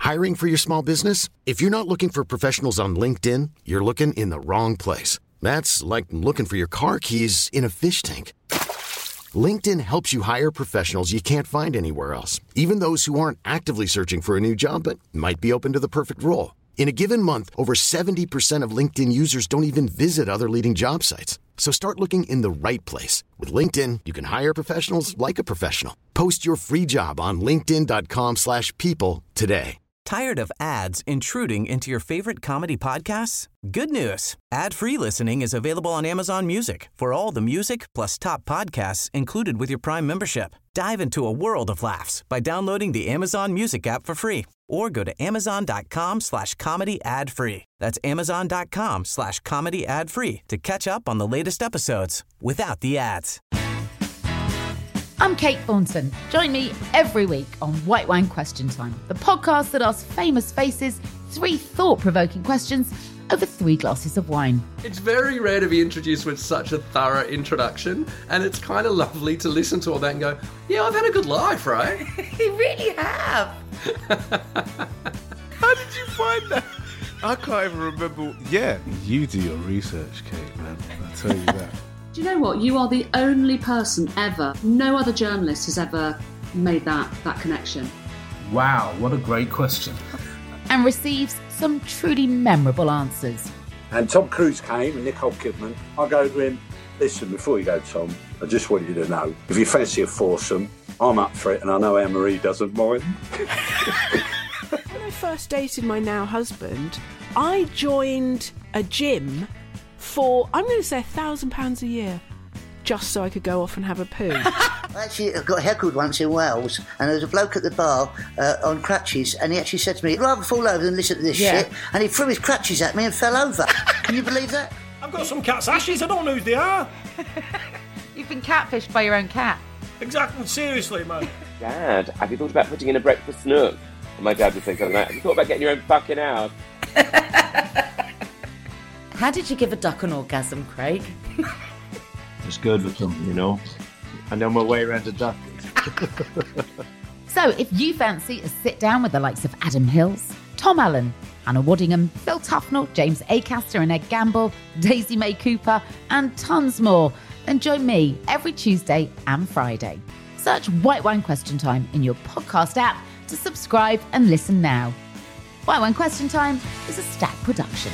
Hiring for your small business? If you're not looking for professionals on LinkedIn, you're looking in the wrong place. That's like looking for your car keys in a fish tank. LinkedIn helps you hire professionals you can't find anywhere else, even those who aren't actively searching for a new job but might be open to the perfect role. In a given month, over 70% of LinkedIn users don't even visit other leading job sites. So start looking in the right place. With LinkedIn, you can hire professionals like a professional. Post your free job on linkedin.com/people today. Tired of ads intruding into your favorite comedy podcasts? Good news. Ad-free listening is available on Amazon Music for all the music plus top podcasts included with your Prime membership. Dive into a world of laughs by downloading the Amazon Music app for free or go to amazon.com/comedy ad-free. That's amazon.com/comedy ad-free to catch up on the latest episodes without the ads. I'm Kate Thornton. Join me every week on White Wine Question Time, the podcast that asks famous faces 3 thought-provoking questions over 3 glasses of wine. It's very rare to be introduced with such a thorough introduction, and it's kind of lovely to listen to all that and go, yeah, I've had a good life, right? You really have. How did you find that? I can't even remember. Yeah, you do your research, Kate, man. I'll tell you that. Do you know what? You are the only person ever, no other journalist has ever made that connection. Wow, what a great question. And receives some truly memorable answers. And Tom Cruise came and Nicole Kidman. I go to him, listen, before you go, Tom, I just want you to know, if you fancy a foursome, I'm up for it, and I know Anne-Marie doesn't mind. When I first dated my now husband, I joined a gym for, I'm going to say £1,000 a year, just so I could go off and have a poo. Actually, I got heckled once in Wales, and there was a bloke at the bar on crutches, and he actually said to me, I'd rather fall over than listen to this shit, and he threw his crutches at me and fell over. Can you believe that? I've got some cat's ashes, I don't know who they are. You've been catfished by your own cat. Exactly, seriously, man. Dad, have you thought about putting in a breakfast nook? And my dad would say something like, have you thought about getting your own fucking house? How did you give a duck an orgasm, Craig? Just good with them, you know. I know my way around a duck. So if you fancy a sit down with the likes of Adam Hills, Tom Allen, Hannah Waddingham, Phil Tufnell, James Acaster and Ed Gamble, Daisy May Cooper, and tons more, then join me every Tuesday and Friday. Search White Wine Question Time in your podcast app to subscribe and listen now. White Wine Question Time is a Stack production.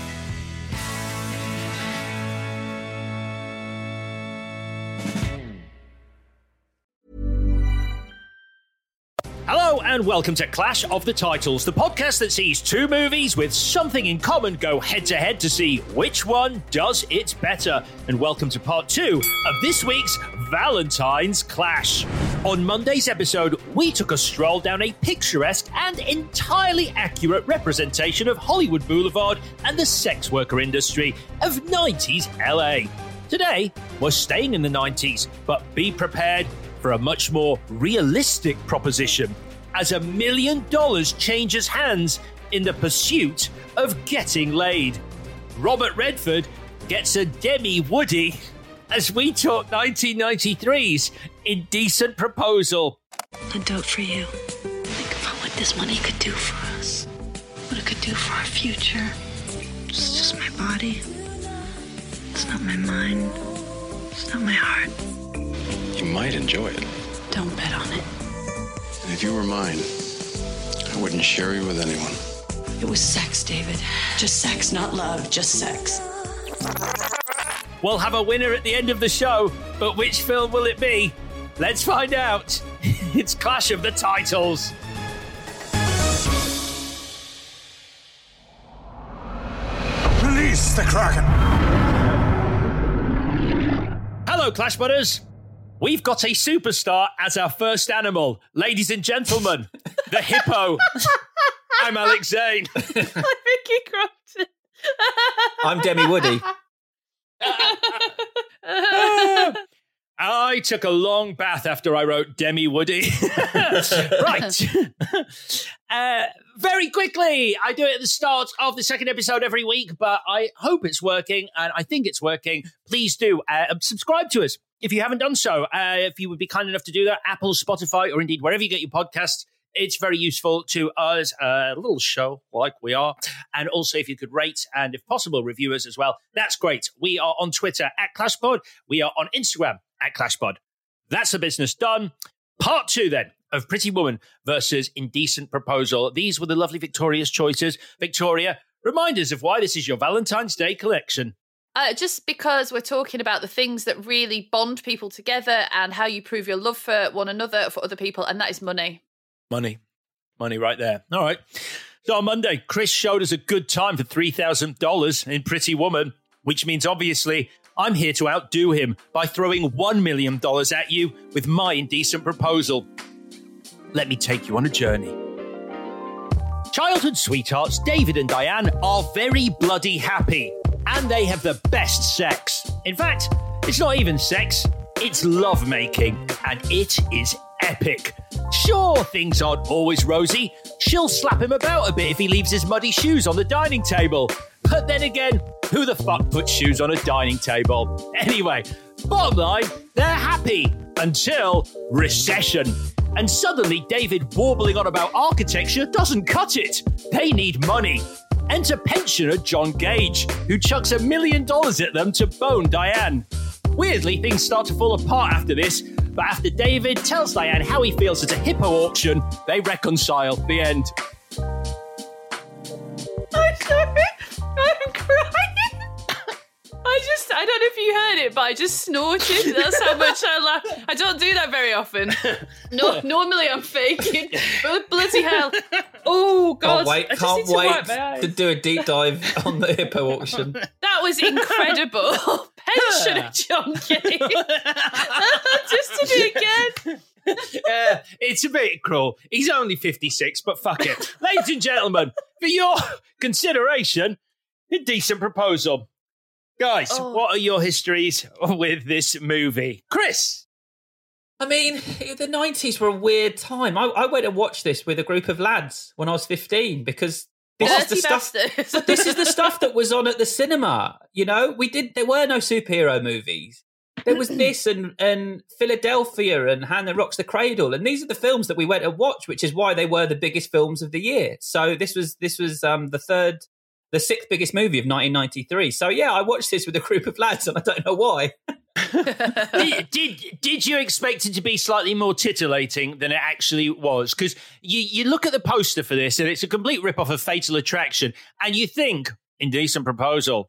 Hello and welcome to Clash of the Titles, the podcast that sees 2 movies with something in common go head-to-head to see which one does it better. And welcome to part 2 of this week's Valentine's Clash. On Monday's episode, we took a stroll down a picturesque and entirely accurate representation of Hollywood Boulevard and the sex worker industry of 90s LA. Today, we're staying in the 90s, but be prepared for a much more realistic proposition as $1 million changes hands in the pursuit of getting laid. Robert Redford gets a Demi Woody as we talk 1993's Indecent Proposal. A dote for you. Think about what this money could do for us. What it could do for our future. It's just my body. It's not my mind. It's not my heart. You might enjoy it. Don't bet on it. And if you were mine, I wouldn't share you with anyone. It was sex, David. Just sex, not love. Just sex. We'll have a winner at the end of the show, but which film will it be? Let's find out. It's Clash of the Titles. Release the Kraken! Hello, Clash Butters. We've got a superstar as our first animal. Ladies and gentlemen, the hippo. I'm Alex Zane. I'm Vicky Crompton. I'm Demi Woody. I took a long bath after I wrote Demi Woody. Right. Very quickly, I do it at the start of the second episode every week, but I hope it's working, and I think it's working. Please do subscribe to us if you haven't done so. If you would be kind enough to do that, Apple, Spotify, or indeed wherever you get your podcasts, It's very useful to us, a little show like we are. And also, if you could rate and, if possible, review us as well, that's great. We are on Twitter @ClashPod. We are on Instagram @ClashPod. That's the business done. Part 2, then, of Pretty Woman versus Indecent Proposal. These were the lovely Victoria's choices. Victoria, remind us of why this is your Valentine's Day collection. Just because we're talking about the things that really bond people together and how you prove your love for one another, for other people, and that is money. Money right there. All right. So on Monday, Chris showed us a good time for $3,000 in Pretty Woman, which means obviously I'm here to outdo him by throwing $1 million at you with my indecent proposal. Let me take you on a journey. Childhood sweethearts David and Diane are very bloody happy, and they have the best sex. In fact, it's not even sex, it's lovemaking, and it is epic. Sure, things aren't always rosy. She'll slap him about a bit if he leaves his muddy shoes on the dining table. But then again, who the fuck puts shoes on a dining table? Anyway, bottom line, they're happy until recession. And suddenly David warbling on about architecture doesn't cut it. They need money. Enter pensioner John Gage, who chucks $1 million at them to bone Diane. Weirdly, things start to fall apart after this, but after David tells Diane how he feels at a hippo auction, they reconcile. The end. I'm sorry. I'm crying. I don't know if you heard it, but I just snorted. That's how much I laugh. I don't do that very often. No, normally I'm faking. But bloody hell. Oh, God. Can't wait to do a deep dive on the hippo auction. That was incredible. Pensioner John Gage. Just to do again. It's a bit cruel. He's only 56, but fuck it. Ladies and gentlemen, for your consideration, Indecent Proposal. Guys, what are your histories with this movie? Chris? I mean, the 90s were a weird time. I went and watched this with a group of lads when I was 15 because this is the stuff. But this is the stuff that was on at the cinema. You know, there were no superhero movies. There was this and Philadelphia and Hannah Rocks the Cradle, and these are the films that we went and watched, which is why they were the biggest films of the year. So this was the sixth biggest movie of 1993. So yeah, I watched this with a group of lads, and I don't know why. Did you expect it to be slightly more titillating than it actually was? Because you look at the poster for this, and it's a complete rip-off of Fatal Attraction, and you think, Indecent Proposal,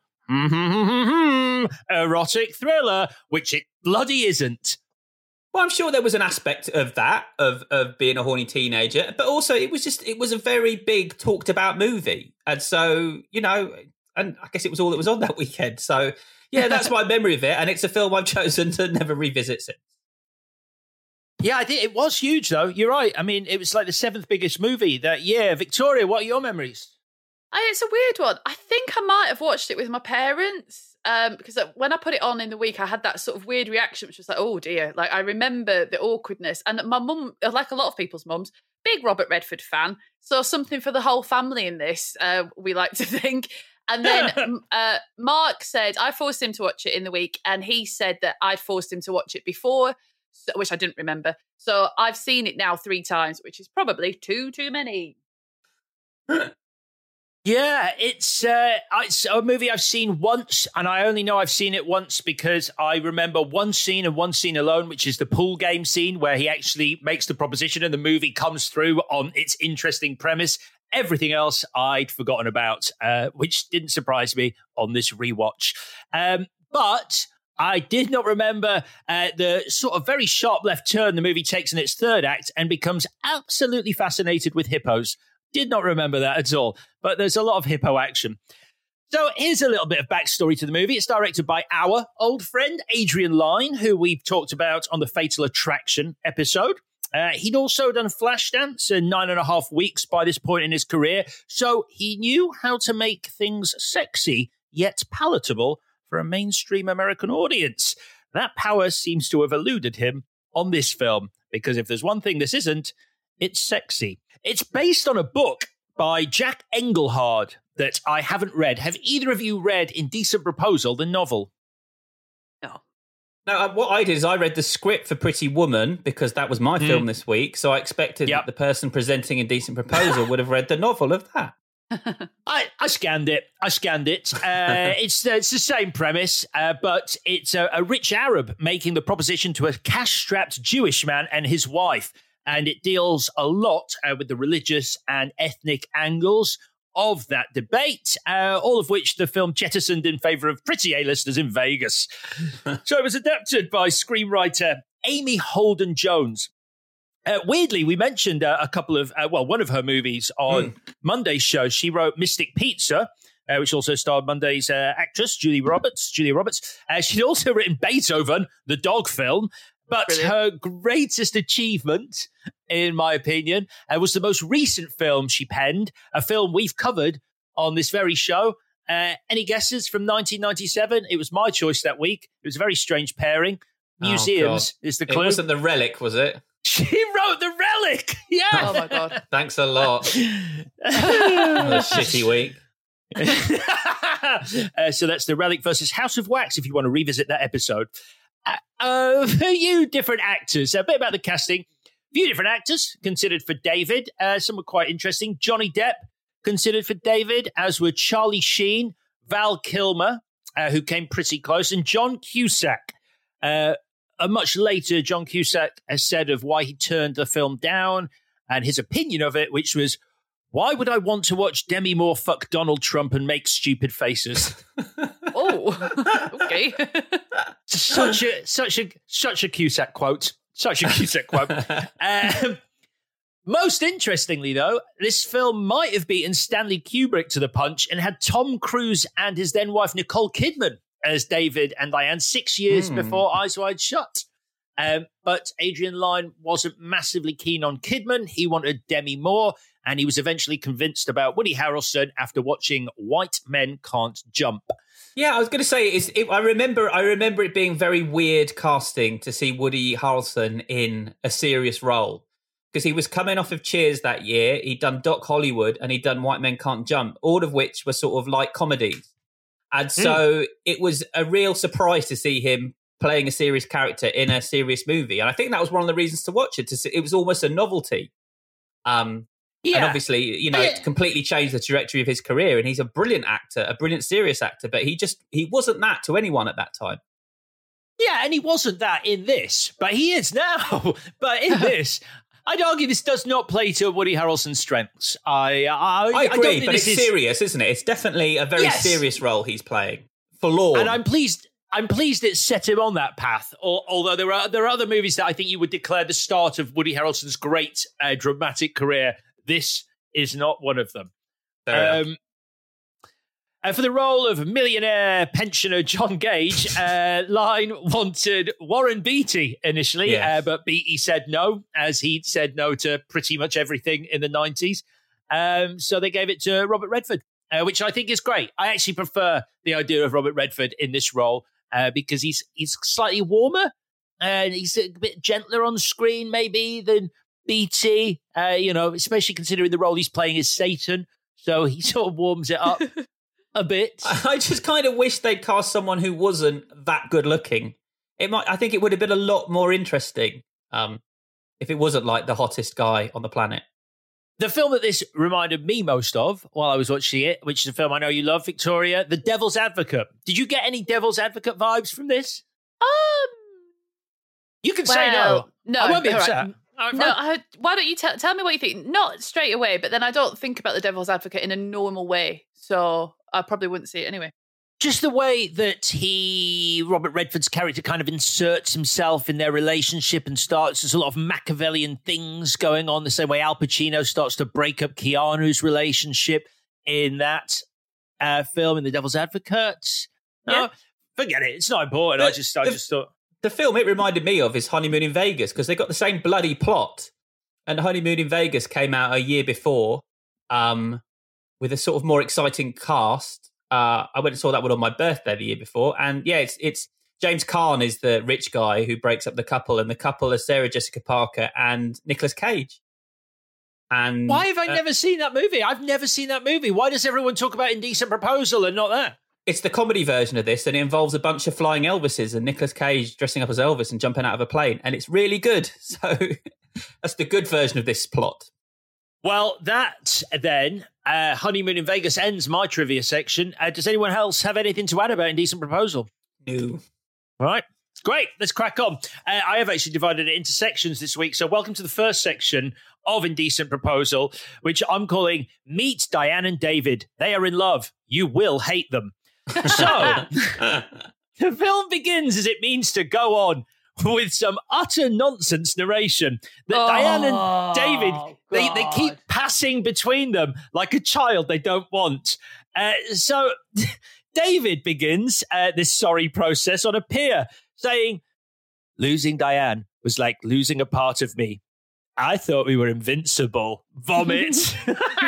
erotic thriller, which it bloody isn't. Well, I'm sure there was an aspect of that, of being a horny teenager, but also it was a very big talked about movie. And so, you know, and I guess it was all that was on that weekend. So yeah, that's my memory of it. And it's a film I've chosen to never revisit since. Yeah, I think it was huge though. You're right. I mean, it was like the 7th biggest movie that year. Victoria, what are your memories? It's a weird one. I think I might have watched it with my parents. Because when I put it on in the week, I had that sort of weird reaction, which was like, oh dear. Like, I remember the awkwardness. And my mum, like a lot of people's mums, big Robert Redford fan. So something for the whole family in this, we like to think. And then Mark said, I forced him to watch it in the week. And he said that I'd forced him to watch it before, which I didn't remember. So I've seen it now 3 times, which is probably too many. Yeah, it's a movie I've seen once, and I only know I've seen it once because I remember one scene and one scene alone, which is the pool game scene where he actually makes the proposition and the movie comes through on its interesting premise. Everything else I'd forgotten about, which didn't surprise me on this rewatch. But I did not remember the sort of very sharp left turn the movie takes in its 3rd act and becomes absolutely fascinated with hippos. Did not remember that at all, but there's a lot of hippo action. So here's a little bit of backstory to the movie. It's directed by our old friend, Adrian Lyne, who we've talked about on the Fatal Attraction episode. He'd also done Flashdance in 9.5 weeks by this point in his career, so he knew how to make things sexy, yet palatable for a mainstream American audience. That power seems to have eluded him on this film, because if there's one thing this isn't, it's sexy. It's based on a book by Jack Engelhard that I haven't read. Have either of you read Indecent Proposal, the novel? No. No, what I did is I read the script for Pretty Woman because that was my film this week. So I expected that the person presenting Indecent Proposal would have read the novel of that. I scanned it. It's the same premise, but it's a rich Arab making the proposition to a cash-strapped Jewish man and his wife. And it deals a lot with the religious and ethnic angles of that debate, all of which the film jettisoned in favour of pretty A-listers in Vegas. So it was adapted by screenwriter Amy Holden Jones. Weirdly, we mentioned a couple of, one of her movies on Monday's show. She wrote Mystic Pizza, which also starred Monday's actress, Julia Roberts. She'd also written Beethoven, the dog film. But her greatest achievement, in my opinion, was the most recent film she penned, a film we've covered on this very show. Any guesses from 1997? It was my choice that week. It was a very strange pairing. Museums is the clue. It wasn't The Relic, was it? She wrote The Relic! Yeah! Oh, my God. Thanks a lot. A shitty week. So that's The Relic versus House of Wax, if you want to revisit that episode. A few different actors. A bit about the casting. A few different actors considered for David. Some were quite interesting. Johnny Depp considered for David, as were Charlie Sheen, Val Kilmer, who came pretty close, and John Cusack. Much later, John Cusack has said of why he turned the film down and his opinion of it, which was, why would I want to watch Demi Moore fuck Donald Trump and make stupid faces? Oh, okay. Such a Cusack quote. Such a Cusack quote. Most interestingly, though, this film might have beaten Stanley Kubrick to the punch and had Tom Cruise and his then wife Nicole Kidman as David and Diane 6 years before Eyes Wide Shut. But Adrian Lyne wasn't massively keen on Kidman. He wanted Demi Moore, and he was eventually convinced about Woody Harrelson after watching White Men Can't Jump. Yeah, I was going to say, I remember it being very weird casting to see Woody Harrelson in a serious role, because he was coming off of Cheers that year. He'd done Doc Hollywood and he'd done White Men Can't Jump, all of which were sort of like comedies. And so it was a real surprise to see him playing a serious character in a serious movie. And I think that was one of the reasons to watch it. It was almost a novelty. And obviously, it completely changed the trajectory of his career. And he's a brilliant actor, a brilliant serious actor. But he wasn't that to anyone at that time. Yeah, and he wasn't that in this. But he is now. But in this, I'd argue this does not play to Woody Harrelson's strengths. I agree, but it's serious, isn't it? It's definitely a very serious role he's playing. Forlorn. And I'm pleased it set him on that path. Although there are other movies that I think you would declare the start of Woody Harrelson's great dramatic career. This is not one of them. For the role of millionaire pensioner John Gage, Lyne wanted Warren Beatty initially, but Beatty said no, as he'd said no to pretty much everything in the 90s. So they gave it to Robert Redford, which I think is great. I actually prefer the idea of Robert Redford in this role because he's slightly warmer and he's a bit gentler on screen maybe than Beatty, especially considering the role he's playing is Satan. So he sort of warms it up. A bit. I just kind of wish they'd cast someone who wasn't that good looking. I think it would have been a lot more interesting if it wasn't like the hottest guy on the planet. The film that this reminded me most of while I was watching it, which is a film I know you love, Victoria, The Devil's Advocate. Did you get any Devil's Advocate vibes from this? You can say no. No, I won't be upset. Right. Why don't you tell me what you think? Not straight away, but then I don't think about The Devil's Advocate in a normal way, so I probably wouldn't see it anyway. Just the way that Robert Redford's character kind of inserts himself in their relationship and there's a lot of Machiavellian things going on, the same way Al Pacino starts to break up Keanu's relationship in that film, in The Devil's Advocate. No, forget it. It's not important. I just thought... The film it reminded me of is Honeymoon in Vegas, because they got the same bloody plot. And Honeymoon in Vegas came out a year before with a sort of more exciting cast. I went and saw that one on my birthday the year before. And it's James Caan is the rich guy who breaks up the couple, and the couple are Sarah Jessica Parker and Nicolas Cage. And why have I never seen that movie? I've never seen that movie. Why does everyone talk about Indecent Proposal and not that? It's the comedy version of this, and it involves a bunch of flying Elvises and Nicolas Cage dressing up as Elvis and jumping out of a plane, and it's really good. So that's the good version of this plot. Well, that then, Honeymoon in Vegas ends my trivia section. Does anyone else have anything to add about Indecent Proposal? No. All right. Great. Let's crack on. I have actually divided it into sections this week. So welcome to the first section of Indecent Proposal, which I'm calling Meet Diane and David. They are in love. You will hate them. So the film begins as it means to go on, with some utter nonsense narration that Diane and David, they keep passing between them like a child they don't want. So David begins this sorry process on a pier, saying, losing Diane was like losing a part of me. I thought we were invincible. Vomit.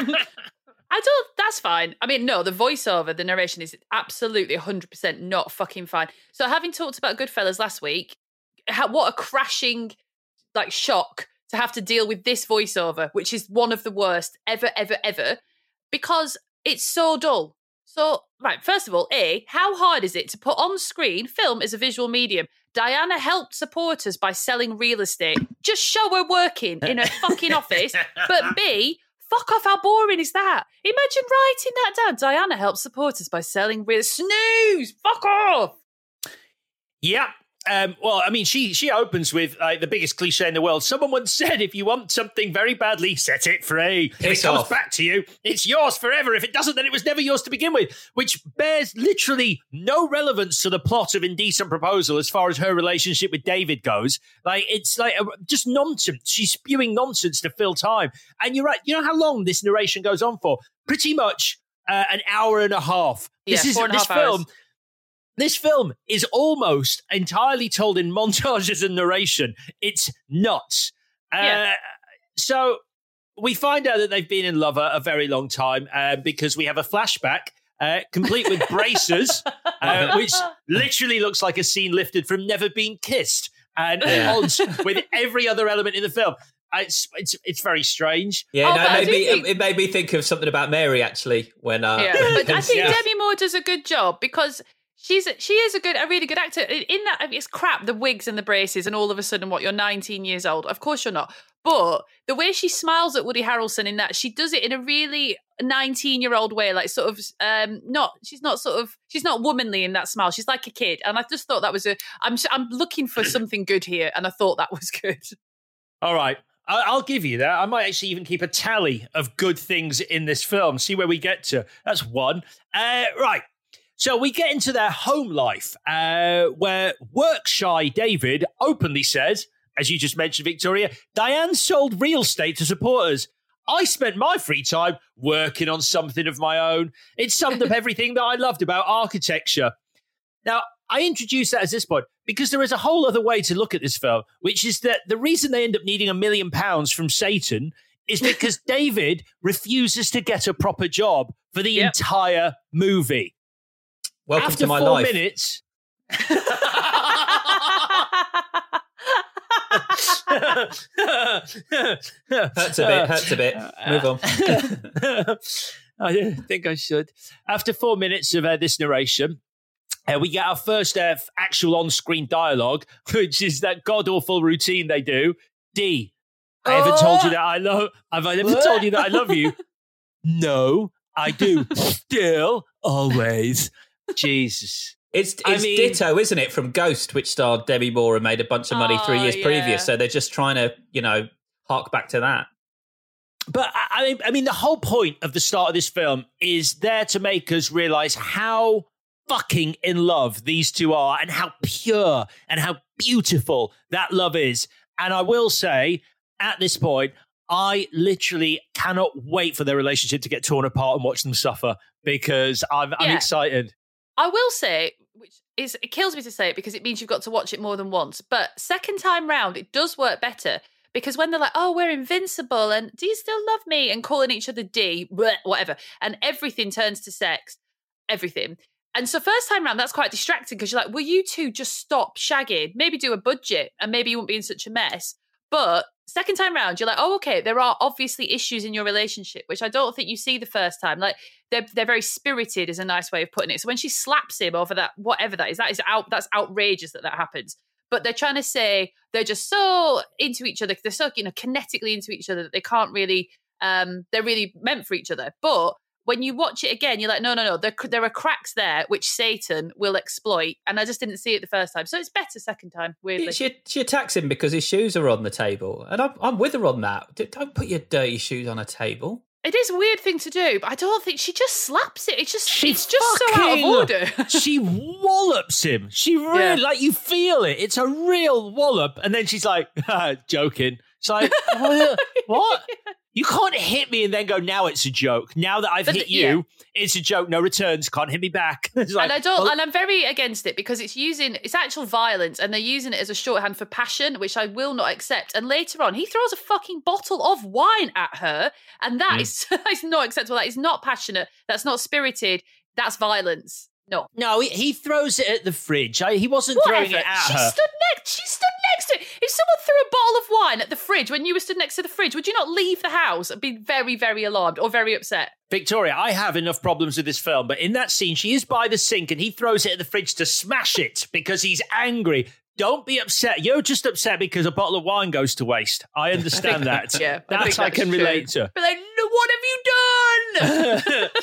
That's fine. I mean, no, the voiceover, the narration is absolutely 100% not fucking fine. So having talked about Goodfellas last week, what a crashing shock to have to deal with this voiceover, which is one of the worst ever, because it's so dull. So, right, first of all, how hard is it to put on screen film as a visual medium? Diana helped supporters by selling real estate. Just show her working in her fucking office. But B, fuck off, how boring is that? Imagine writing that down. Diana helped supporters by selling real estate. Snooze! Fuck off! Yeah. Well, I mean, she opens with the biggest cliche in the world. Someone once said, if you want something very badly, set it free. If it comes back to you, it's yours forever. If it doesn't, then it was never yours to begin with, which bears literally no relevance to the plot of Indecent Proposal as far as her relationship with David goes. It's just nonsense. She's spewing nonsense to fill time. And you're right. You know how long this narration goes on for? Pretty much an hour and a half. Yeah, 4.5 hours. This film is almost entirely told in montages and narration. It's nuts. So we find out that they've been in love a very long time because we have a flashback complete with braces, which literally looks like a scene lifted from Never Been Kissed and odds with every other element in the film. It's very strange. Yeah, it made me think of something about Mary, actually. When but I think Demi Moore does a good job because she is a really good actor. In that, I mean, it's crap, the wigs and the braces, and all of a sudden, you're 19 years old. Of course you're not. But the way she smiles at Woody Harrelson in that, she does it in a really 19-year-old way, she's not womanly in that smile. She's like a kid. And I just thought that was I'm looking for something good here, and I thought that was good. All right. I'll give you that. I might actually even keep a tally of good things in this film. See where we get to. That's one. Right. So we get into their home life, where work-shy David openly says, as you just mentioned, Victoria, Diane sold real estate to supporters. I spent my free time working on something of my own. It summed up everything that I loved about architecture. Now, I introduced that at this point because there is a whole other way to look at this film, which is that the reason they end up needing £1 million from Satan is because David refuses to get a proper job for the entire movie. Welcome After to my 4 life. minutes. Hurts a bit. Move on. I think I should. After 4 minutes of this narration, we get our first actual on-screen dialogue, which is that god-awful routine they do. D, I haven't told you that I love. Have I ever told you that I love you? No, I do. Still, always. Jesus. It's ditto, isn't it, from Ghost, which starred Demi Moore and made a bunch of money 3 years previous. So they're just trying to, hark back to that. But I mean, the whole point of the start of this film is there to make us realize how fucking in love these two are and how pure and how beautiful that love is. And I will say, at this point, I literally cannot wait for their relationship to get torn apart and watch them suffer because I'm excited. I will say, it kills me to say it because it means you've got to watch it more than once. But second time round, it does work better because when they're like, oh, we're invincible and do you still love me? And calling each other D, bleh, whatever. And everything turns to sex, everything. And so first time round, that's quite distracting because you're like, will you two just stop shagging? Maybe do a budget and maybe you won't be in such a mess. But second time round, you're like, oh, okay, there are obviously issues in your relationship, which I don't think you see the first time. Like they're very spirited is a nice way of putting it. So when she slaps him over that, whatever that is that's outrageous that happens. But they're trying to say they're just so into each other. They're so, kinetically into each other that they can't really, they're really meant for each other. But when you watch it again, you're like, no, there are cracks there which Satan will exploit. And I just didn't see it the first time. So it's better second time, weirdly. She attacks him because his shoes are on the table. And I'm with her on that. Don't put your dirty shoes on a table. It is a weird thing to do, but I don't think she just slaps it. It's just so out of order. She wallops him. She really, like, you feel it. It's a real wallop. And then she's like, joking. It's like, what? You can't hit me and then go, now it's a joke. Now that I've hit you, it's a joke. No returns. Can't hit me back. It's like, and I'm very against it because it's actual violence and they're using it as a shorthand for passion, which I will not accept. And later on, he throws a fucking bottle of wine at her. And that is not acceptable. That is not passionate. That's not spirited. That's violence. No, he throws it at the fridge. He wasn't throwing it at her. She stood next to it. If someone threw a bottle of wine at the fridge when you were stood next to the fridge, would you not leave the house and be very, very alarmed or very upset? Victoria, I have enough problems with this film, but in that scene, she is by the sink and he throws it at the fridge to smash it because he's angry. Don't be upset. You're just upset because a bottle of wine goes to waste. I understand that. That I can relate to. But then, what have you done?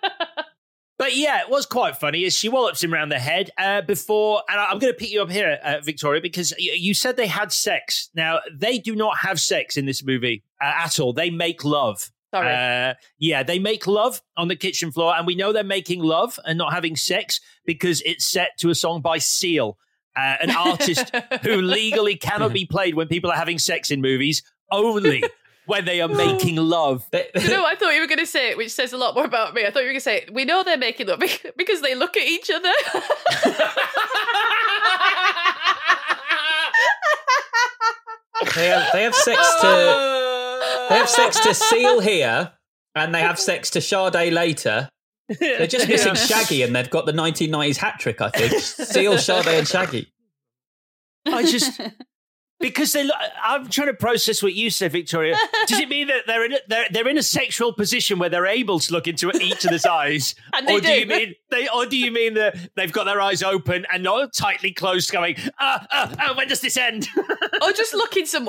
But yeah, it was quite funny as she wallops him around the head before, and I'm going to pick you up here, Victoria, because you said they had sex. Now, they do not have sex in this movie at all. They make love. Sorry. They make love on the kitchen floor, and we know they're making love and not having sex because it's set to a song by Seal, an artist who legally cannot be played when people are having sex in movies, only when they are making love. You know what I thought you were going to say, which says a lot more about me. I thought you were going to say, we know they're making love because they look at each other. They have sex to Seal here, and they have sex to Sade later. They're just missing Shaggy, and they've got the 1990s hat trick, I think. Seal, Sade, and Shaggy. Because I'm trying to process what you said, Victoria. Does it mean that they're in a sexual position where they're able to look into each other's eyes, and they do you mean that they've got their eyes open and not tightly closed, going, when does this end? Or just looking somewhere.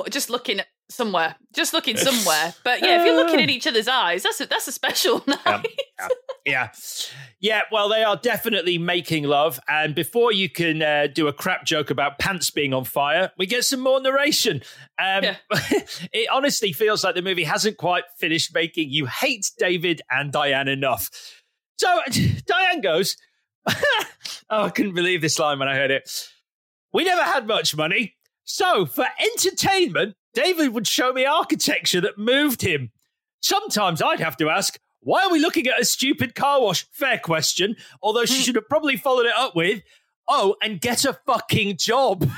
But yeah, if you're looking at each other's eyes, that's a special night. Yeah, well, they are definitely making love. And before you can do a crap joke about pants being on fire, we get some more narration. It honestly feels like the movie hasn't quite finished making you hate David and Diane enough. So Diane goes, I couldn't believe this line when I heard it. We never had much money. So for entertainment, David would show me architecture that moved him. Sometimes I'd have to ask, why are we looking at a stupid car wash? Fair question. Although she should have probably followed it up with, and get a fucking job.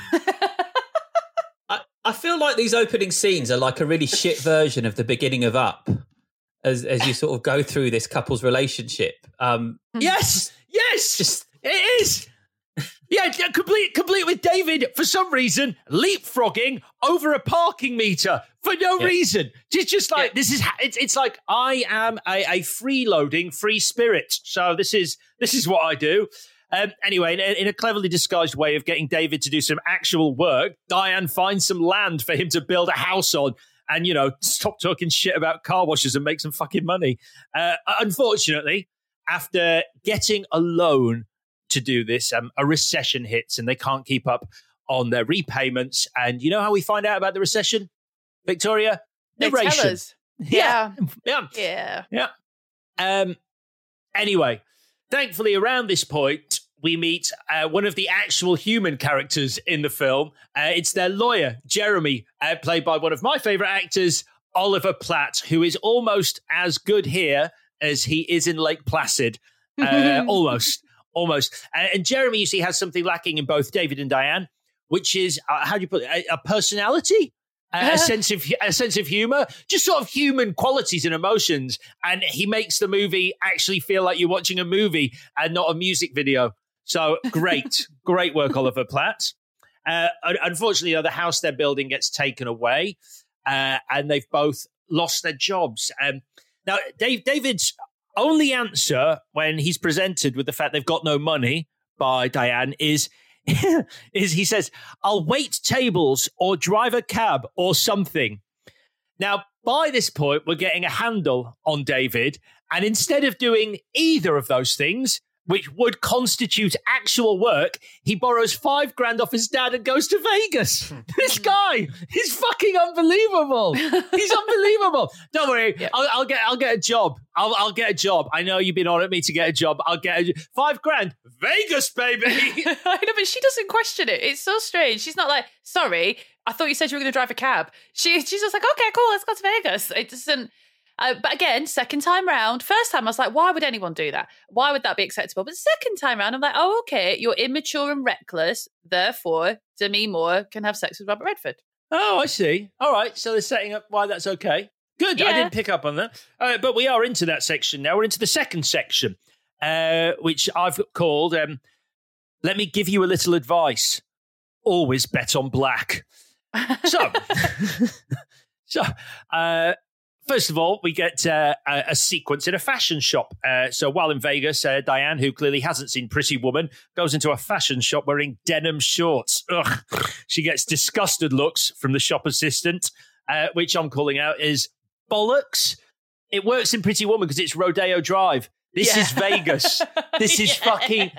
I feel like these opening scenes are like a really shit version of the beginning of Up, as you sort of go through this couple's relationship. Yes, it is. Yeah, complete with David, for some reason, leapfrogging over a parking meter for no reason. It's just like, it's like, I am a freeloading free spirit. So this is what I do. Anyway, in a cleverly disguised way of getting David to do some actual work, Diane finds some land for him to build a house on and, stop talking shit about car washes and make some fucking money. Unfortunately, after getting a loan to do this, a recession hits and they can't keep up on their repayments. And you know how we find out about the recession, Victoria? Narration. They tell us. Yeah. Anyway, thankfully, around this point, we meet one of the actual human characters in the film. It's their lawyer, Jeremy, played by one of my favourite actors, Oliver Platt, who is almost as good here as he is in Lake Placid. Almost. And Jeremy, you see, has something lacking in both David and Diane, which is, how do you put it, a personality? A sense of humor, just sort of human qualities and emotions. And he makes the movie actually feel like you're watching a movie and not a music video. So great work, Oliver Platt. Unfortunately, the house they're building gets taken away. and they've both lost their jobs. Now, David's only answer when he's presented with the fact they've got no money by Diane is he says, "I'll wait tables or drive a cab or something." Now, by this point, we're getting a handle on David, and instead of doing either of those things, which would constitute actual work, he borrows $5,000 off his dad and goes to Vegas. This guy is fucking unbelievable. He's unbelievable. Don't worry, yeah. I'll get a job. I'll get a job. I know you've been on at me to get a job. I'll get $5,000. Vegas, baby. I know, but she doesn't question it. It's so strange. She's not like, sorry, I thought you said you were going to drive a cab. She's just like, okay, cool, let's go to Vegas. It doesn't. But again, second time round, first time I was like, why would anyone do that? Why would that be acceptable? But second time round, I'm like, oh, okay, you're immature and reckless. Therefore, Demi Moore can have sex with Robert Redford. Oh, I see. All right. So they're setting up why that's okay. Good. Yeah. I didn't pick up on that. But we are into that section now. We're into the second section, which I've called, let me give you a little advice. Always bet on black. First of all, we get a sequence in a fashion shop. So while in Vegas, Diane, who clearly hasn't seen Pretty Woman, goes into a fashion shop wearing denim shorts. Ugh. She gets disgusted looks from the shop assistant, which I'm calling out is bollocks. It works in Pretty Woman because it's Rodeo Drive. This is Vegas. This is fucking...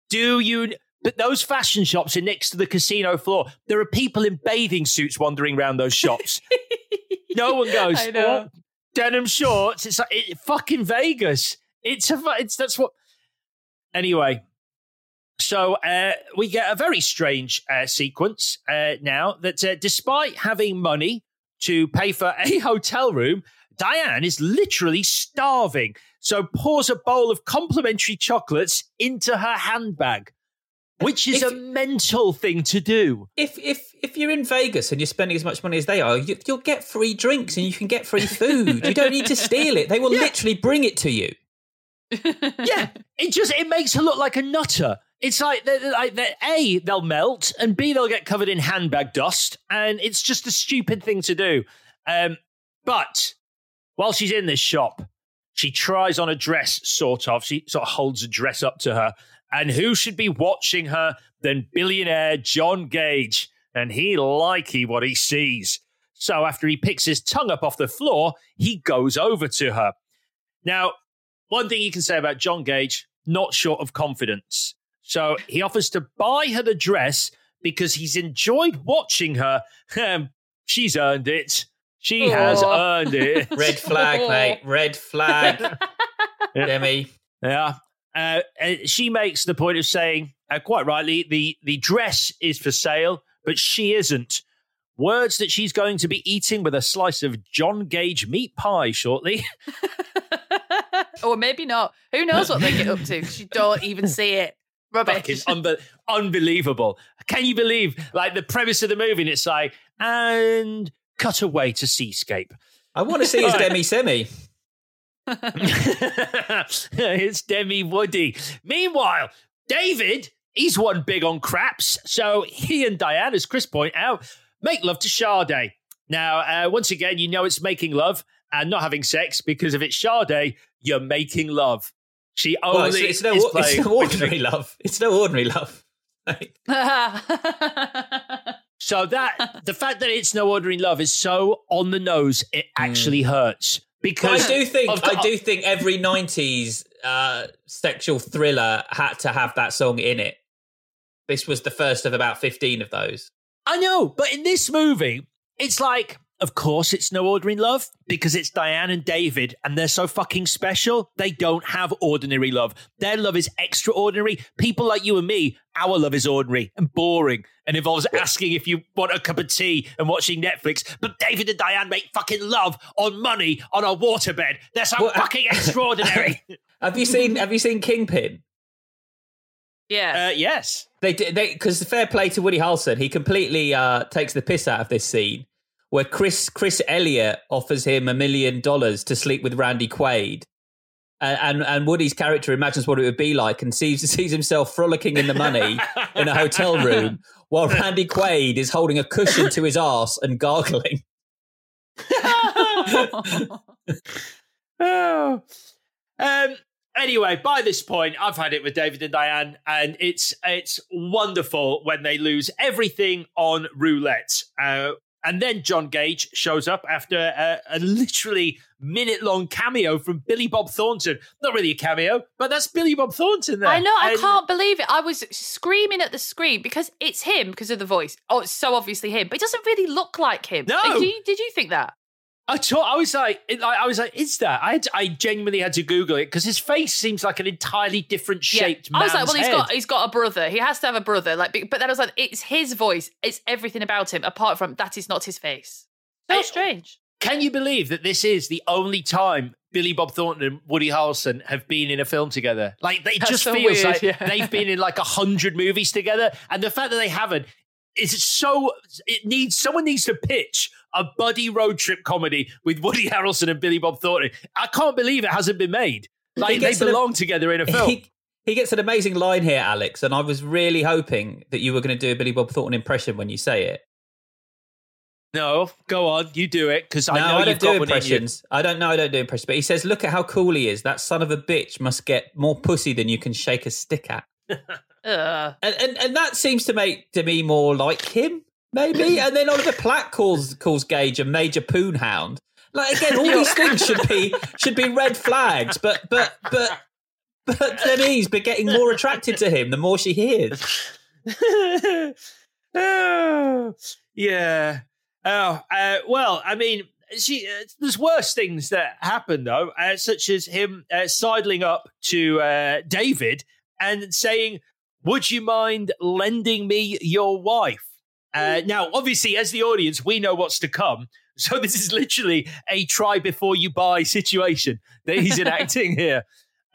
But those fashion shops are next to the casino floor. There are people in bathing suits wandering around those shops. No one goes, I know. Oh, denim shorts. It's like fucking Vegas. That's what. Anyway, so we get a very strange sequence now that despite having money to pay for a hotel room, Diane is literally starving. So pours a bowl of complimentary chocolates into her handbag. Which is a mental thing to do. If you're in Vegas and you're spending as much money as they are, you'll get free drinks and you can get free food. You don't need to steal it. They will literally bring it to you. Yeah, it makes her look like a nutter. It's like A, they'll melt, and B, they'll get covered in handbag dust, and it's just a stupid thing to do. But while she's in this shop, she tries on a dress, sort of. She sort of holds a dress up to her. And who should be watching her than billionaire John Gage? And he likey what he sees. So after he picks his tongue up off the floor, he goes over to her. Now, one thing you can say about John Gage, not short of confidence. So he offers to buy her the dress because he's enjoyed watching her. She's earned it. She has earned it. Red flag, mate. Red flag. Demi. Yeah. She makes the point of saying, quite rightly, the dress is for sale, but she isn't. Words that she's going to be eating with a slice of John Gage meat pie shortly. Or maybe not. Who knows what they get up to because you don't even see it. Rubbish. Unbelievable. Can you believe, like, the premise of the movie, and it's like, and cut away to seascape. I want to see his Demi-Semi. It's Demi Woody. Meanwhile, David, he's one big on craps, so he and Diane, as Chris pointed out, make love to Sade. Now, once again, you know it's making love and not having sex, because if it's Sade, you're making love. She only it's no ordinary love. It's no ordinary love. So the fact that it's no ordinary love is so on the nose, it actually hurts. Because I do think every 90s sexual thriller had to have that song in it. This was the first of about 15 of those. I know, but in this movie, it's like, of course it's no ordinary love, because it's Diane and David, and they're so fucking special. They don't have ordinary love. Their love is extraordinary. People like you and me, our love is ordinary and boring and involves asking if you want a cup of tea and watching Netflix. But David and Diane make fucking love on money on a waterbed. They're so fucking extraordinary. Have you seen Kingpin? Yeah. Yes. They because fair play to Woody Harrelson, he completely takes the piss out of this scene where Chris Elliott offers him $1 million to sleep with Randy Quaid. And Woody's character imagines what it would be like and sees himself frolicking in the money in a hotel room while Randy Quaid is holding a cushion to his arse and gargling. Oh. Anyway, by this point, I've had it with David and Diane, and it's wonderful when they lose everything on roulette. And then John Gage shows up after a literally minute-long cameo from Billy Bob Thornton. Not really a cameo, but that's Billy Bob Thornton there. I know, I can't believe it. I was screaming at the screen because it's him because of the voice. Oh, it's so obviously him, but it doesn't really look like him. No. Did you think that? I was like, is that? I genuinely had to Google it because his face seems like an entirely different shaped man's I was like, well, head. he's got a brother. He has to have a brother. But then I was like, it's his voice. It's everything about him. Apart from that, is not his face. So strange. Can you believe that this is the only time Billy Bob Thornton and Woody Harrelson have been in a film together? Like, it just so feels weird, like they've been in like 100 movies together, and the fact that they haven't is someone needs to pitch a buddy road trip comedy with Woody Harrelson and Billy Bob Thornton. I can't believe it hasn't been made. Like, they belong together in a film. He gets an amazing line here, Alex, and I was really hoping that you were going to do a Billy Bob Thornton impression when you say it. No, go on, you do it, because I know I you've don't got do one in you. impressions. I don't do impressions, but he says, look at how cool he is. That son of a bitch must get more pussy than you can shake a stick at. And that seems to make Demi more like him, maybe. And then Oliver Platt calls Gage a major poon hound. Like, again, all these things should be red flags, but Demi's been getting more attracted to him the more she hears. Yeah. Well, I mean, there's worse things that happen, though, such as him sidling up to David and saying, would you mind lending me your wife? Now, obviously, as the audience, we know what's to come. So this is literally a try before you buy situation that he's enacting here.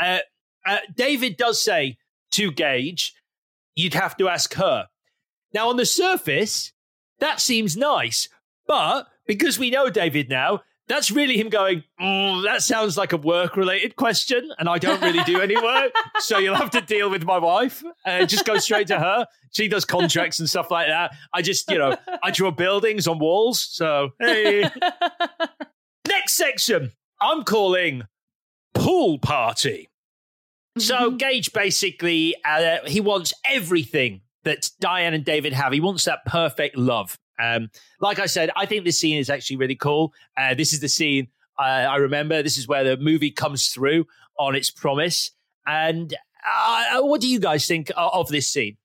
David does say to Gage, you'd have to ask her. Now, on the surface, that seems nice. But because we know David now, that's really him going, that sounds like a work-related question, and I don't really do any work, so you'll have to deal with my wife. Just go straight to her. She does contracts and stuff like that. I just, I draw buildings on walls, so hey. Next section, I'm calling Pool Party. So Gage basically, he wants everything that Diane and David have. He wants that perfect love. Like I said, I think this scene is actually really cool. This is the scene I remember. This is where the movie comes through on its promise. And what do you guys think of this scene?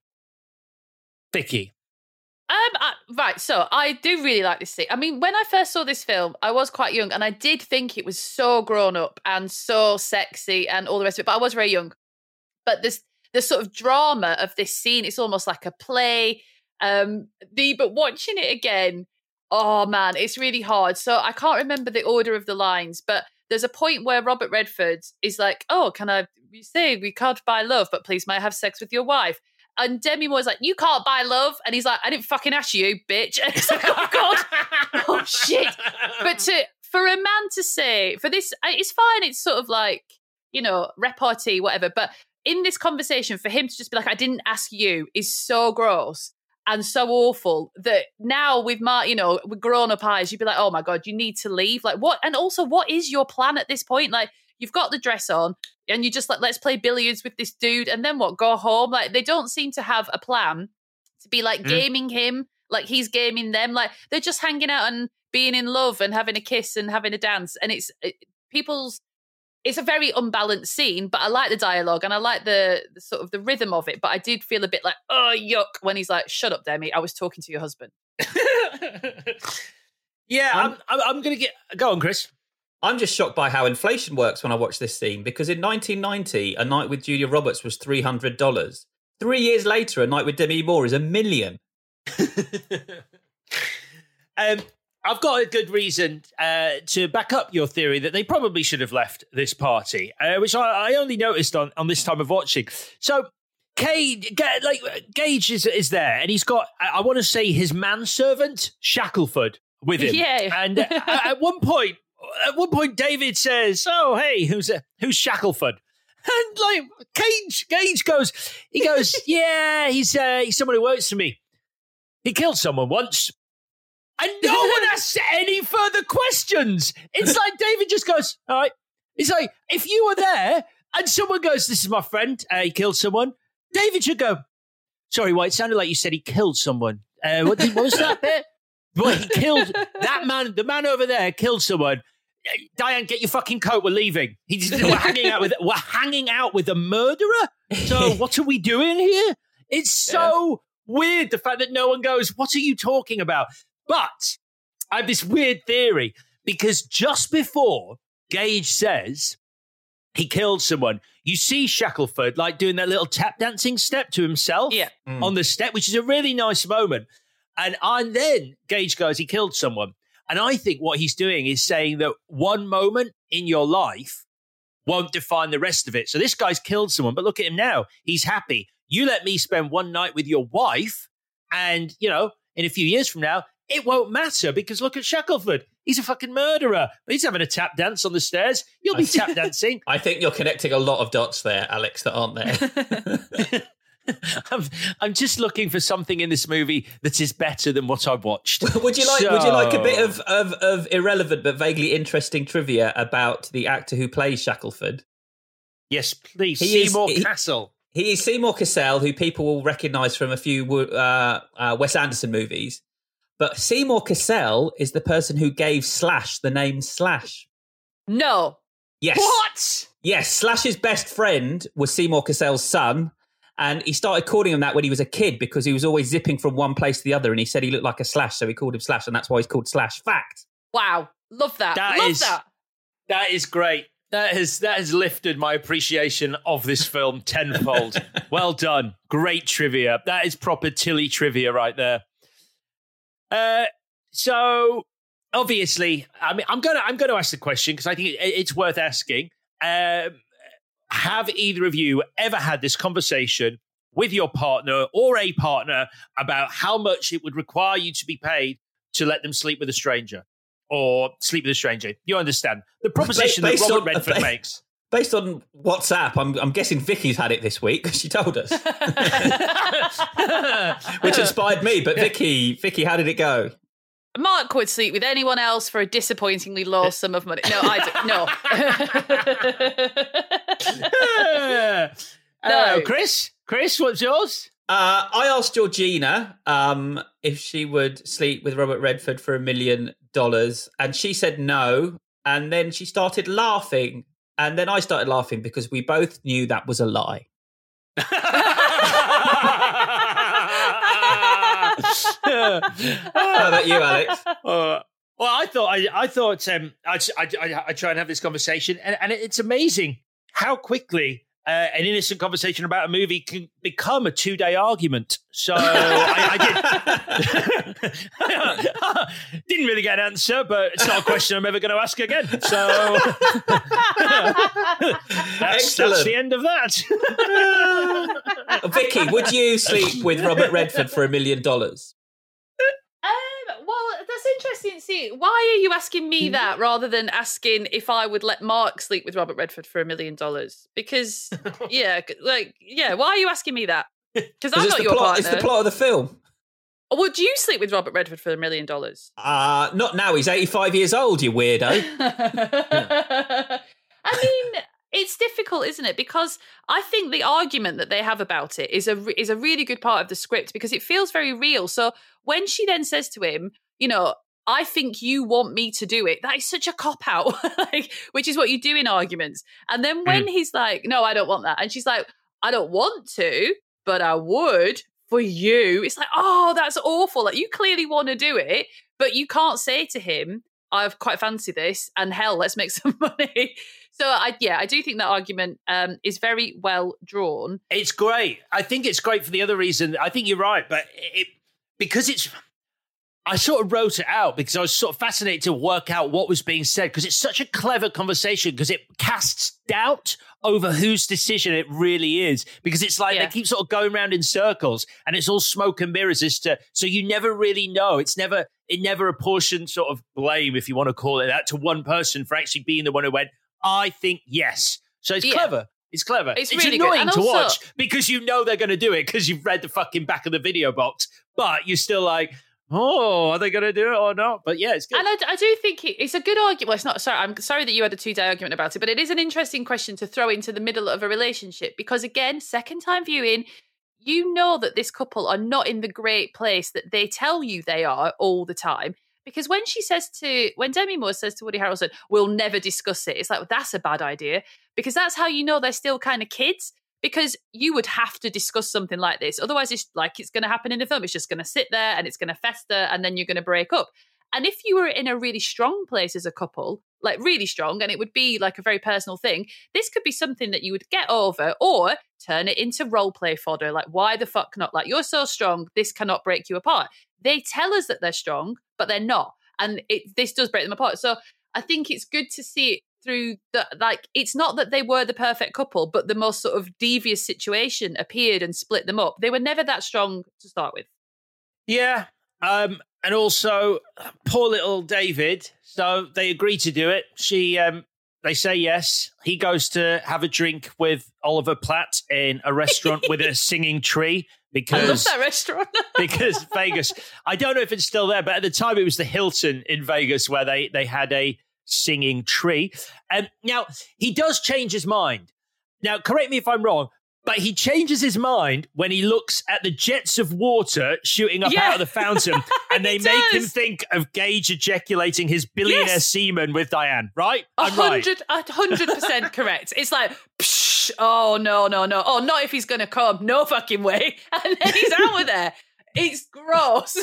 Vicky? Right, so I do really like this scene. I mean, when I first saw this film, I was quite young, and I did think it was so grown up and so sexy and all the rest of it, but I was very young. But the sort of drama of this scene, it's almost like a play. But watching it again, oh man, it's really hard. So I can't remember the order of the lines, but there's a point where Robert Redford is like, oh, you say we can't buy love, but please may I have sex with your wife? And Demi Moore's like, you can't buy love. And he's like, I didn't fucking ask you, bitch. And it's like, oh God, oh shit. But for a man to say, for this, it's fine. It's sort of like, repartee, whatever. But in this conversation, for him to just be like, I didn't ask you, is so gross and so awful that now with with grown-up eyes, you'd be like, oh my God, you need to leave. Like, what? And also, what is your plan at this point? Like, you've got the dress on and you're just like, let's play billiards with this dude and then what? Go home? Like, they don't seem to have a plan to be like gaming him like he's gaming them. Like, they're just hanging out and being in love and having a kiss and having a dance. And it's a very unbalanced scene, but I like the dialogue and I like the sort of the rhythm of it. But I did feel a bit like, oh, yuck, when he's like, shut up, Demi, I was talking to your husband. Yeah, I'm going to go on, Chris. I'm just shocked by how inflation works when I watch this scene, because in 1990, a night with Julia Roberts was $300. 3 years later, a night with Demi Moore is $1 million. I've got a good reason to back up your theory that they probably should have left this party, which I only noticed on this time of watching. So Gage is there, and he's got, I want to say, his manservant, Shackleford, with him. Yeah. And at one point, David says, "Oh, hey, who's Shackleford?" And like Gage goes, "Yeah, he's someone who works for me. He killed someone once." And no one asks any further questions. It's like David just goes, all right. It's like, if you were there and someone goes, this is my friend, he killed someone, David should go, sorry, it sounded like you said he killed someone. What was that bit? Well, he killed that man. The man over there killed someone. Diane, get your fucking coat. We're leaving. We're hanging out with a murderer. So what are we doing here? It's so weird, the fact that no one goes, what are you talking about? But I have this weird theory, because just before Gage says he killed someone, you see Shackelford like doing that little tap dancing step to himself on the step, which is a really nice moment. And then Gage goes, he killed someone. And I think what he's doing is saying that one moment in your life won't define the rest of it. So this guy's killed someone, but look at him now. He's happy. You let me spend one night with your wife, and, you know, in a few years from now, it won't matter, because look at Shackelford. He's a fucking murderer. He's having a tap dance on the stairs. You'll be tap dancing. I think you're connecting a lot of dots there, Alex, that aren't there. I'm just looking for something in this movie that is better than what I've watched. Would you like a bit of irrelevant but vaguely interesting trivia about the actor who plays Shackelford? Yes, please. Seymour Cassel. He is Seymour Cassel, who people will recognise from a few Wes Anderson movies. But Seymour Cassel is the person who gave Slash the name Slash. No. Yes. What? Yes, Slash's best friend was Seymour Cassel's son. And he started calling him that when he was a kid, because he was always zipping from one place to the other. And he said he looked like a Slash, so he called him Slash. And that's why he's called Slash. Fact. Wow. Love that. That is great. That has lifted my appreciation of this film tenfold. Well done. Great trivia. That is proper Tilly trivia right there. So obviously, I mean, I'm going to ask the question, because I think it's worth asking. Have either of you ever had this conversation with your partner or a partner about how much it would require you to be paid to let them sleep with a stranger? Or sleep with a stranger. You understand the proposition that Robert Redford makes. Based on WhatsApp, I'm guessing Vicky's had it this week, because she told us. Which inspired me. But Vicky, how did it go? Mark would sleep with anyone else for a disappointingly low sum of money. No, No. Chris, what's yours? I asked Georgina if she would sleep with Robert Redford for $1 million, and she said no. And then she started laughing, and then I started laughing, because we both knew that was a lie. How about you, Alex? Well, I thought I'd try and have this conversation, and it's amazing how quickly an innocent conversation about a movie can become a 2-day argument. So I didn't really get an answer, but it's not a question I'm ever going to ask again. So that's the end of that. Vicky, would you sleep with Robert Redford for $1 million? Well, that's interesting to see. Why are you asking me that rather than asking if I would let Mark sleep with Robert Redford for $1 million? Because, why are you asking me that? Because I'm not your partner. It's the plot of the film. Would you sleep with Robert Redford for $1 million? Not now. He's 85 years old, you weirdo. I mean, it's difficult, isn't it? Because I think the argument that they have about it is a really good part of the script, because it feels very real. So when she then says to him, you know, I think you want me to do it, that is such a cop-out, which is what you do in arguments. And then when he's like, no, I don't want that. And she's like, I don't want to, but I would for you. It's like, oh, that's awful. Like, you clearly want to do it, but you can't say to him, I quite fancy this, and hell, let's make some money. So, I do think that argument is very well drawn. It's great. I think it's great for the other reason. I think you're right, but I sort of wrote it out because I was sort of fascinated to work out what was being said, because it's such a clever conversation, because it casts doubt over whose decision it really is, because it's like they keep sort of going around in circles, and it's all smoke and mirrors so you never really know. It never apportions sort of blame, if you want to call it that, to one person for actually being the one who went, I think yes. So it's clever. It's clever. It's really annoying to watch, because you know they're going to do it, because you've read the fucking back of the video box, but you're still like, oh, are they going to do it or not? But yeah, it's good. And I do think it's a good argument. Well, it's not. Sorry, I'm sorry that you had a 2-day argument about it, but it is an interesting question to throw into the middle of a relationship because, again, second time viewing, you know that this couple are not in the great place that they tell you they are all the time. Because when Demi Moore says to Woody Harrelson, we'll never discuss it, it's like, well, that's a bad idea. Because that's how you know they're still kind of kids. Because you would have to discuss something like this. Otherwise, it's going to happen in the film. It's just going to sit there and it's going to fester and then you're going to break up. And if you were in a really strong place as a couple, like really strong, and it would be like a very personal thing, this could be something that you would get over or turn it into role play fodder. Like, why the fuck not? Like, you're so strong, this cannot break you apart. They tell us that they're strong, but they're not. And this does break them apart. So I think it's good to see it through it's not that they were the perfect couple, but the most sort of devious situation appeared and split them up. They were never that strong to start with. Yeah. And also, poor little David. So they agree to do it. They say yes. He goes to have a drink with Oliver Platt in a restaurant with a singing tree. Because, I love that restaurant. Because Vegas, I don't know if it's still there, but at the time it was the Hilton in Vegas where they had a singing tree. And now he does change his mind. Now, correct me if I'm wrong, but he changes his mind when he looks at the jets of water shooting up out of the fountain, and they make him think of Gage ejaculating his billionaire semen with Diane, right? 100% correct. It's like, psh, oh, no. Oh, not if he's going to come. No fucking way. And then he's out of there. It's gross.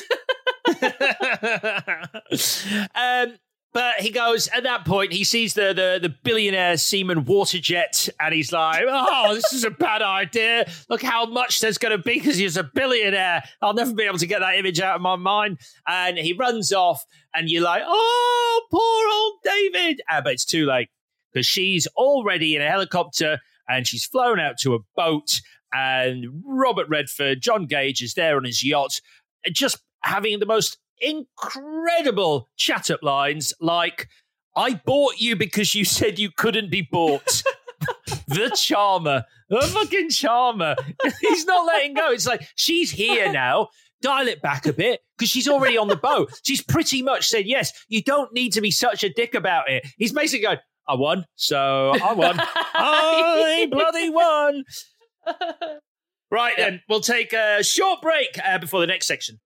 But he goes, at that point, he sees the billionaire seaman water jet, and he's like, oh, this is a bad idea. Look how much there's going to be because he's a billionaire. I'll never be able to get that image out of my mind. And he runs off, and you're like, oh, poor old David. But it's too late because she's already in a helicopter, and she's flown out to a boat, and Robert Redford, John Gage, is there on his yacht, just having the most incredible chat-up lines like, I bought you because you said you couldn't be bought. The charmer. The fucking charmer. He's not letting go. It's like, she's here now. Dial it back a bit because she's already on the boat. She's pretty much said, yes, you don't need to be such a dick about it. He's basically going, I won, so I won. I bloody won. Right, then, we'll take a short break before the next section.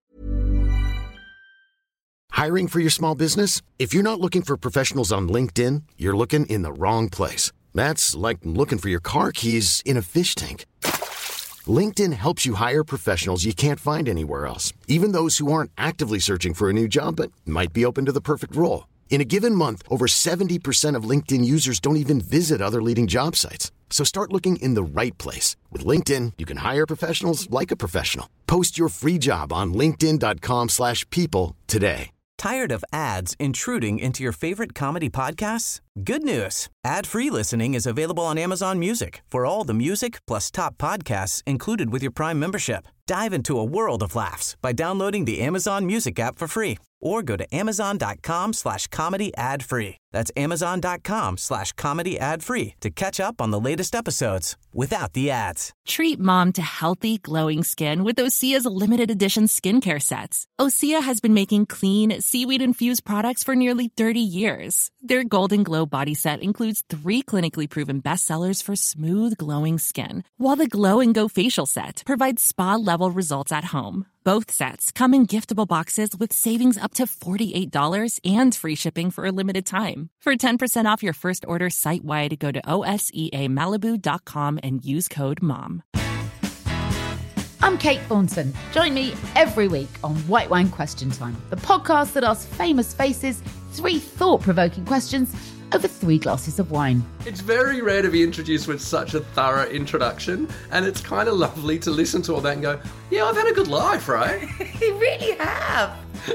Hiring for your small business? If you're not looking for professionals on LinkedIn, you're looking in the wrong place. That's like looking for your car keys in a fish tank. LinkedIn helps you hire professionals you can't find anywhere else, even those who aren't actively searching for a new job but might be open to the perfect role. In a given month, over 70% of LinkedIn users don't even visit other leading job sites. So start looking in the right place. With LinkedIn, you can hire professionals like a professional. Post your free job on linkedin.com/people today. Tired of ads intruding into your favorite comedy podcasts? Good news. Ad-free listening is available on Amazon Music for all the music plus top podcasts included with your Prime membership. Dive into a world of laughs by downloading the Amazon Music app for free or go to amazon.com/comedy ad-free. That's amazon.com/comedy ad-free to catch up on the latest episodes without the ads. Treat mom to healthy, glowing skin with Osea's limited edition skincare sets. Osea has been making clean, seaweed-infused products for nearly 30 years. Their Golden Glow body set includes 3 clinically proven bestsellers for smooth, glowing skin, while the Glow and Go facial set provides spa-level results at home. Both sets come in giftable boxes with savings up to $48 and free shipping for a limited time. For 10% off your first order site-wide, go to OSEAMalibu.com and use code MOM. I'm Kate Thornton. Join me every week on White Wine Question Time, the podcast that asks famous faces 3 thought-provoking questions over 3 glasses of wine. It's very rare to be introduced with such a thorough introduction, and it's kind of lovely to listen to all that and go, yeah, I've had a good life, right? You really have.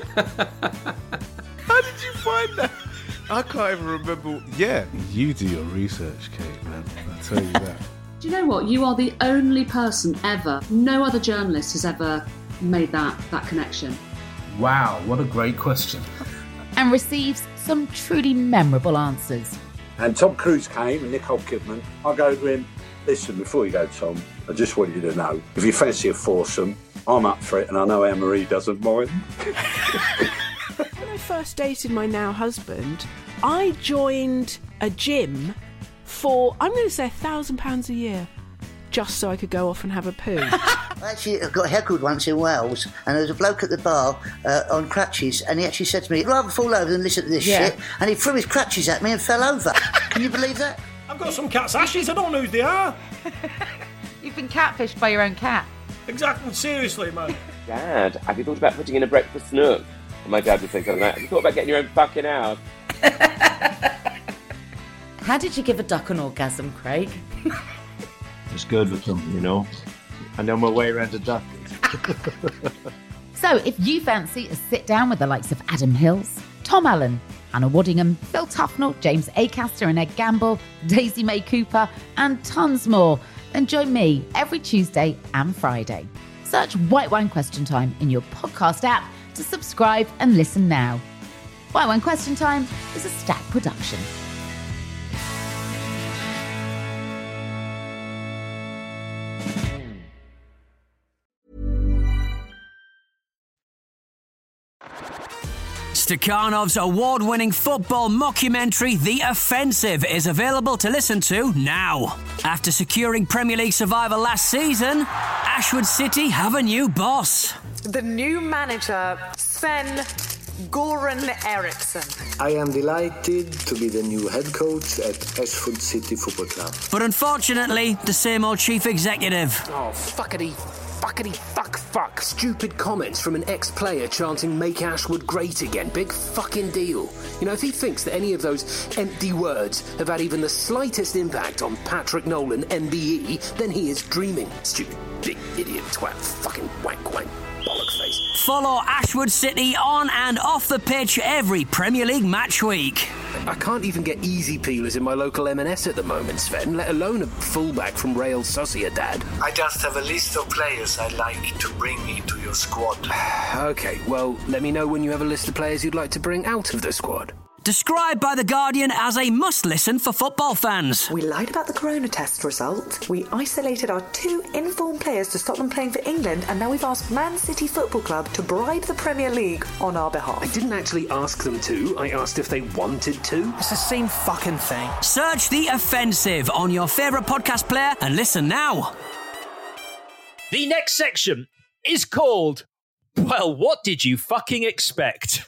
How did you find that? I can't even remember. Yeah, you do your research, Kate, man. I tell you that. Do you know what? You are the only person ever, no other journalist has ever made that connection. Wow, what a great question. And receives some truly memorable answers. And Tom Cruise came and Nicole Kidman. I go to him, listen, before you go, Tom, I just want you to know, if you fancy a foursome, I'm up for it, and I know Anne-Marie doesn't mind. When I first dated my now husband, I joined a gym for, I'm going to say, £1,000 a year, just so I could go off and have a poo. Actually, I got heckled once in Wales, and there was a bloke at the bar on crutches, and he actually said to me, I'd rather fall over than listen to this shit, and he threw his crutches at me and fell over. Can you believe that? I've got some cat's ashes, I don't know who they are. You've been catfished by your own cat. Exactly, seriously, man. Dad, have you thought about putting in a breakfast nook? And my dad would say something like that. Have you thought about getting your own fucking house? How did you give a duck an orgasm, Craig? It's good with them, you know. And then we're way around the duck. So if you fancy a sit down with the likes of Adam Hills, Tom Allen, Hannah Waddingham, Phil Tufnell, James Acaster and Ed Gamble, Daisy May Cooper, and tons more, then join me every Tuesday and Friday. Search White Wine Question Time in your podcast app to subscribe and listen now. White Wine Question Time is a Stack production. Stakhanov's award-winning football mockumentary The Offensive is available to listen to now. After securing Premier League survival last season, Ashwood City have a new boss. The new manager, Sven-Göran Eriksson. I am delighted to be the new head coach at Ashwood City Football Club. But unfortunately, the same old chief executive. Oh, fuckity fuck. Stupid comments from an ex-player chanting "Make Ashwood great again." Big fucking deal. You know, if he thinks that any of those empty words have had even the slightest impact on Patrick Nolan, MBE, then he is dreaming. Stupid, big idiot, twat, fucking wank, bollock face. Follow Ashwood City on and off the pitch every Premier League match week. I can't even get easy peelers in my local M&S at the moment, Sven, let alone a fullback from Real Sociedad. I just have a list of players I'd like to bring into your squad. Okay, well, let me know when you have a list of players you'd like to bring out of the squad. Described by The Guardian as a must-listen for football fans. We lied about the corona test result. We isolated our 2 informed players to stop them playing for England, and now we've asked Man City Football Club to bribe the Premier League on our behalf. I didn't actually ask them to. I asked if they wanted to. It's the same fucking thing. Search The Offensive on your favourite podcast player and listen now. The next section is called, well, what did you fucking expect?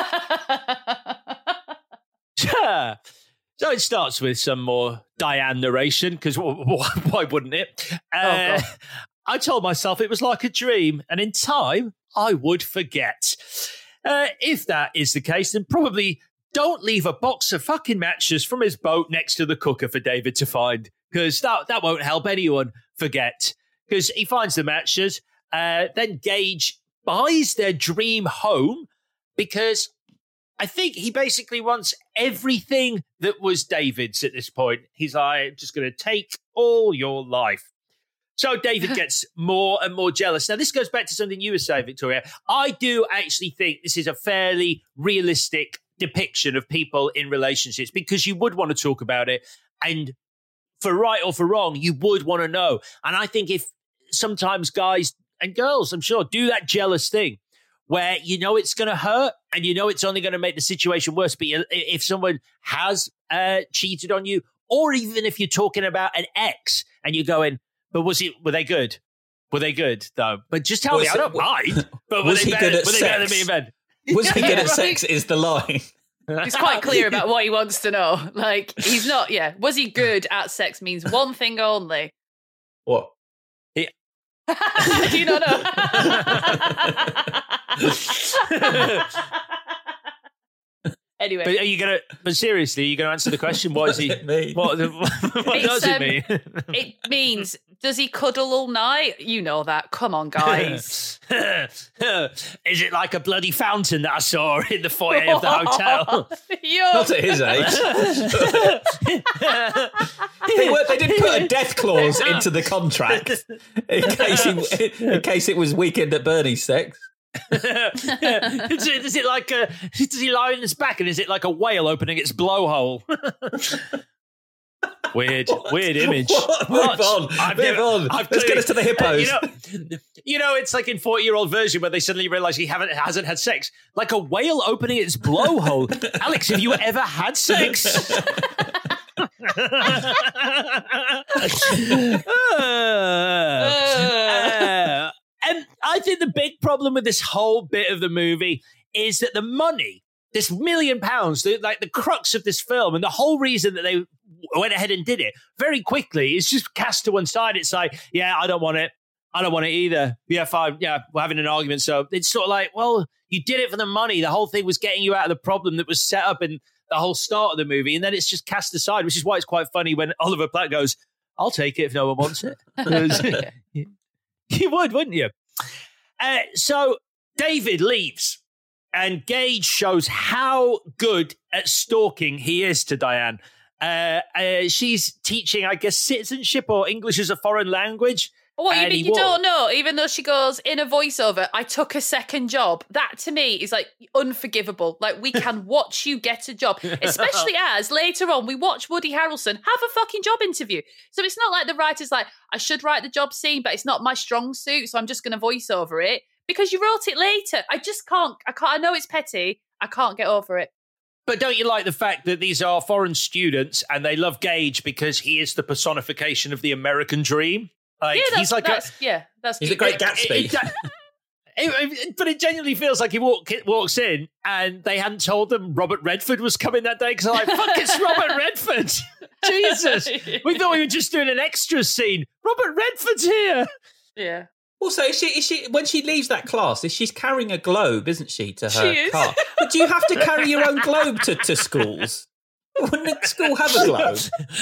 So it starts with some more Diane narration, because why wouldn't it? I told myself it was like a dream, and in time, I would forget. If that is the case, then probably don't leave a box of fucking matches from his boat next to the cooker for David to find, because that won't help anyone forget. Because he finds the matches, then Gage buys their dream home, because I think he basically wants everything that was David's at this point. He's like, I'm just going to take all your life. So David gets more and more jealous. Now, this goes back to something you were saying, Victoria. I do actually think this is a fairly realistic depiction of people in relationships, because you would want to talk about it. And for right or for wrong, you would want to know. And I think if sometimes guys and girls, I'm sure, do that jealous thing, where you know it's going to hurt and you know it's only going to make the situation worse. But if someone has cheated on you, or even if you're talking about an ex and you're going, but were they good? Were they good, though? But just tell me, I don't mind. But was he good at sex? Were they better than me in bed? Was he good at sex is the line. He's quite clear about what he wants to know. Like, he's not, was he good at sex means one thing only. What? Do you not know? Anyway, but are you gonna? But seriously, are you gonna answer the question? What is he? What does it mean? It means, does he cuddle all night? You know that. Come on, guys. Is it like a bloody fountain that I saw in the foyer of the hotel? Not at his age. They didn't put a death clause into the contract in case it was Weekend at Bernie's sex. Is it like does he lie on his back and is it like a whale opening its blowhole? Weird image. Move on. Let's get us to the hippos. It's like in 40-year-old version where they suddenly realise he hasn't had sex. Like a whale opening its blowhole. Alex, have you ever had sex? And I think the big problem with this whole bit of the movie is that the money, this £1 million, the crux of this film, and the whole reason that they went ahead and did it very quickly is just cast to one side. It's like, yeah, I don't want it. I don't want it either. Yeah, fine. Yeah, we're having an argument. So it's sort of like, well, you did it for the money. The whole thing was getting you out of the problem that was set up in the whole start of the movie. And then it's just cast aside, which is why it's quite funny when Oliver Platt goes, I'll take it if no one wants it. You would, wouldn't you? So David leaves. And Gage shows how good at stalking he is to Diane. She's teaching, I guess, citizenship or English as a foreign language. What, you mean you don't know? Even though she goes in a voiceover, I took a second job. That, to me, is, like, unforgivable. Like, we can watch you get a job. Especially as, later on, we watch Woody Harrelson have a fucking job interview. So it's not like the writer's like, I should write the job scene, but it's not my strong suit, so I'm just going to voice over it. Because you wrote it later. I just can't. I know it's petty. I can't get over it. But don't you like the fact that these are foreign students and they love Gage because he is the personification of the American dream? Like, that's he's a great Gatsby. But it genuinely feels like he walks in and they hadn't told them Robert Redford was coming that day because they're like, fuck, it's Robert Redford. Jesus. We thought we were just doing an extra scene. Robert Redford's here. Yeah. Also, is she when she leaves that class, she's carrying a globe, isn't she, to her She is. car? But do you have to carry your own globe to schools? Wouldn't a school have a globe?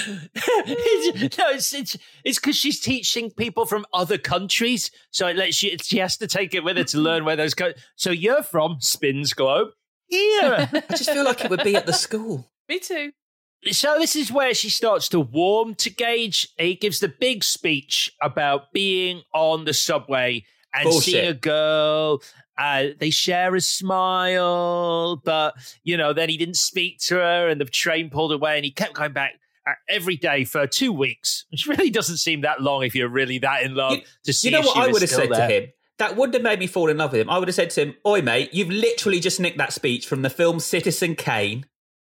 It's because she's teaching people from other countries, so she has to take it with her to learn where those go. So you're from Spins Globe here. I just feel like it would be at the school. Me too. So this is where she starts to warm to Gage. He gives the big speech about being on the subway and seeing a girl. They share a smile, but, then he didn't speak to her and the train pulled away and he kept going back every day for 2 weeks, which really doesn't seem that long if you're really that in love to see. You know if what she I was would have still said there. to him? That wouldn't have made me fall in love with him. I would have said to him, oi, mate, you've literally just nicked that speech from the film Citizen Kane.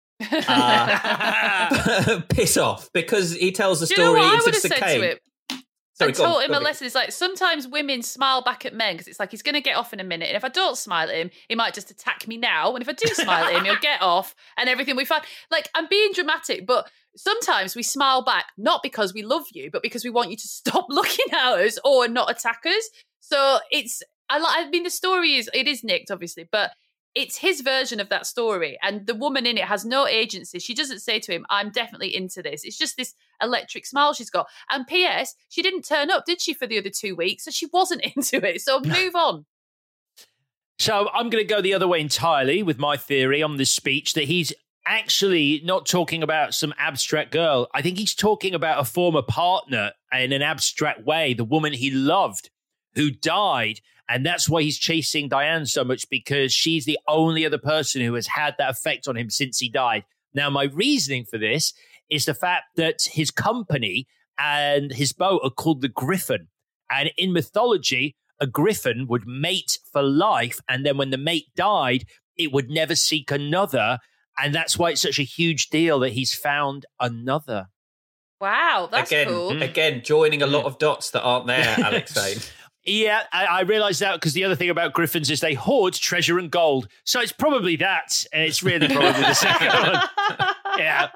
Piss off, because he tells the Do you know story what in I would have Citizen said Kane. to him? Sorry, I taught him a lesson. It's like, sometimes women smile back at men because it's like, he's going to get off in a minute. And if I don't smile at him, he might just attack me now. And if I do smile at him, he'll get off and everything we find. Like, I'm being dramatic, but sometimes we smile back, not because we love you, but because we want you to stop looking at us or not attack us. So the story it is nicked, obviously, but it's his version of that story. And the woman in it has no agency. She doesn't say to him, I'm definitely into this. It's just this electric smile she's got. And P.S., she didn't turn up, did she, for the other 2 weeks? So she wasn't into it. So move on. So I'm going to go the other way entirely with my theory on this speech, that he's actually not talking about some abstract girl. I think he's talking about a former partner in an abstract way, the woman he loved who died. And that's why he's chasing Diane so much, because she's the only other person who has had that effect on him since he died. Now, my reasoning for this is the fact that his company and his boat are called the Griffin. And in mythology, a griffin would mate for life. And then when the mate died, it would never seek another. And that's why it's such a huge deal that he's found another. Wow, that's cool. Again, joining a lot of dots that aren't there, Alexei. Yeah, I realised that because the other thing about griffins is they hoard treasure and gold. So it's probably that. And it's really probably the second one. Yeah.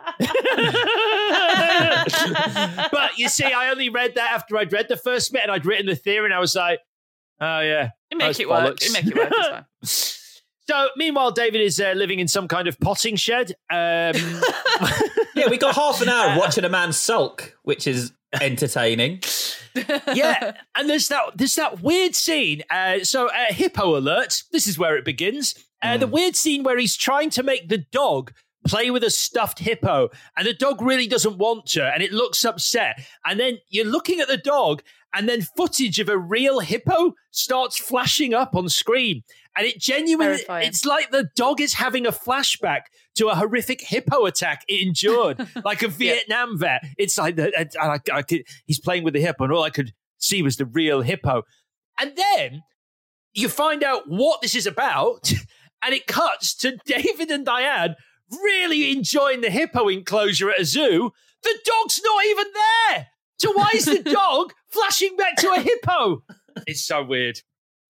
But you see, I only read that after I'd read the first bit and I'd written the theory and I was like, oh, yeah. You make it work. You make it work. It's fine. So, meanwhile, David is living in some kind of potting shed. Yeah, we got half an hour watching a man sulk, which is entertaining. Yeah, and there's that weird scene. Hippo alert. This is where it begins. The weird scene where he's trying to make the dog play with a stuffed hippo, and the dog really doesn't want to, and it looks upset. And then you're looking at the dog, and then footage of a real hippo starts flashing up on screen. And it genuinely, it's like the dog is having a flashback to a horrific hippo attack it endured, like a Vietnam vet. It's like he's playing with the hippo, and all I could see was the real hippo. And then you find out what this is about, and it cuts to David and Diane really enjoying the hippo enclosure at a zoo. The dog's not even there. So why is the dog flashing back to a hippo? It's so weird.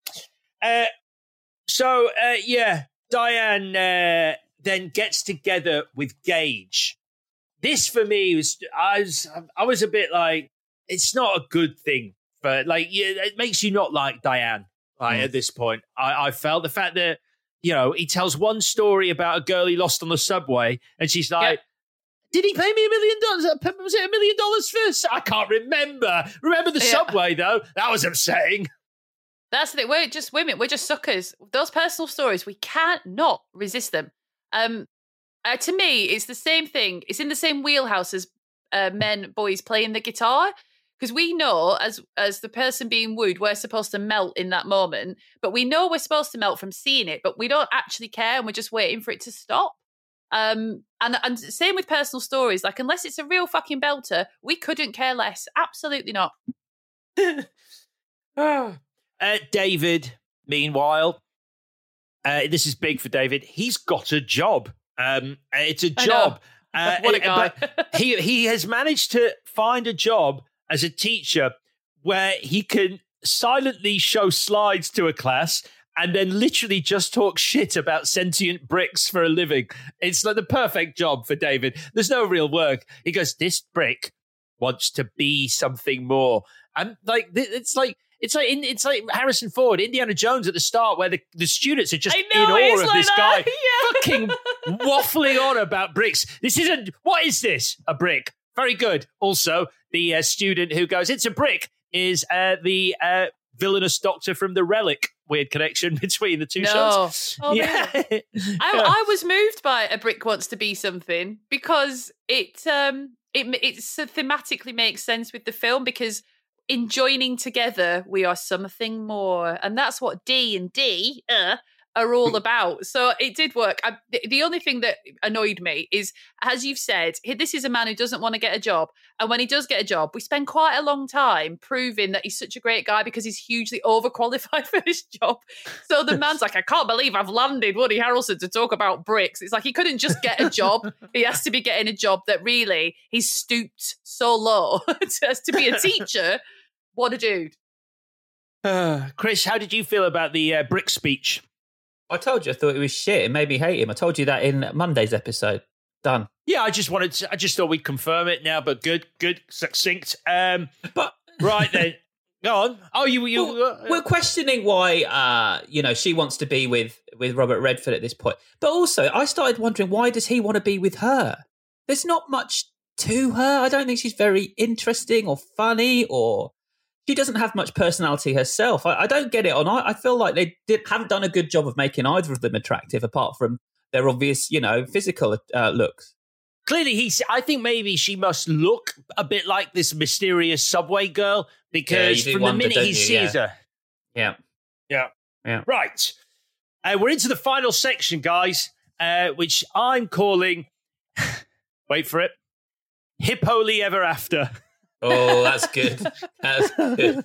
Diane then gets together with Gage. This for me was, I was a bit like, it's not a good thing. But it makes you not like Diane at this point. I felt the fact that, he tells one story about a girl he lost on the subway, and she's like, did he pay me $1 million? Was it $1 million first? I can't remember. Remember the subway, though? That was upsetting. That's the thing. We're just women. We're just suckers. Those personal stories, we can't not resist them. To me, it's the same thing. It's in the same wheelhouse as boys playing the guitar. Because we know, as the person being wooed, we're supposed to melt in that moment. But we know we're supposed to melt from seeing it, but we don't actually care, and we're just waiting for it to stop. And same with personal stories. Like, unless it's a real fucking belter, we couldn't care less. Absolutely not. David, meanwhile, this is big for David. He's got a job. It's a job. What a guy. But he has managed to find a job as a teacher where he can silently show slides to a class and then literally just talk shit about sentient bricks for a living. It's like the perfect job for David. There's no real work. He goes, this brick wants to be something more. And it's like Harrison Ford, Indiana Jones at the start, where the students are just in awe of this guy fucking waffling on about bricks. What is this? A brick. Very good. Also, the student who goes, it's a brick, is the villainous doctor from The Relic. Weird connection between the two shots. Oh, yeah. I was moved by A Brick Wants to Be Something because it thematically makes sense with the film, because in joining together, we are something more. And that's what D and D are all about. So it did work. The only thing that annoyed me is, as you've said, this is a man who doesn't want to get a job. And when he does get a job, we spend quite a long time proving that he's such a great guy because he's hugely overqualified for his job. So the man's like, I can't believe I've landed Woody Harrelson to talk about bricks. It's like he couldn't just get a job. He has to be getting a job that really he's stooped so low as to be a teacher. What a dude. Chris, how did you feel about the brick speech? I told you I thought it was shit. It made me hate him. I told you that in Monday's episode. Done. Yeah, I just thought we'd confirm it now, but good, succinct. But right then, go on. Oh, we're questioning why, she wants to be with Robert Redford at this point. But also, I started wondering, why does he want to be with her? There's not much to her. I don't think she's very interesting or funny, or she doesn't have much personality herself. I don't get it on. I feel like they haven't done a good job of making either of them attractive, apart from their obvious, physical looks. Clearly, I think maybe she must look a bit like this mysterious subway girl, because from the minute he sees her. Yeah. Right. We're into the final section, guys, which I'm calling, wait for it, Hippoli Ever After. Oh, that's good. That's good.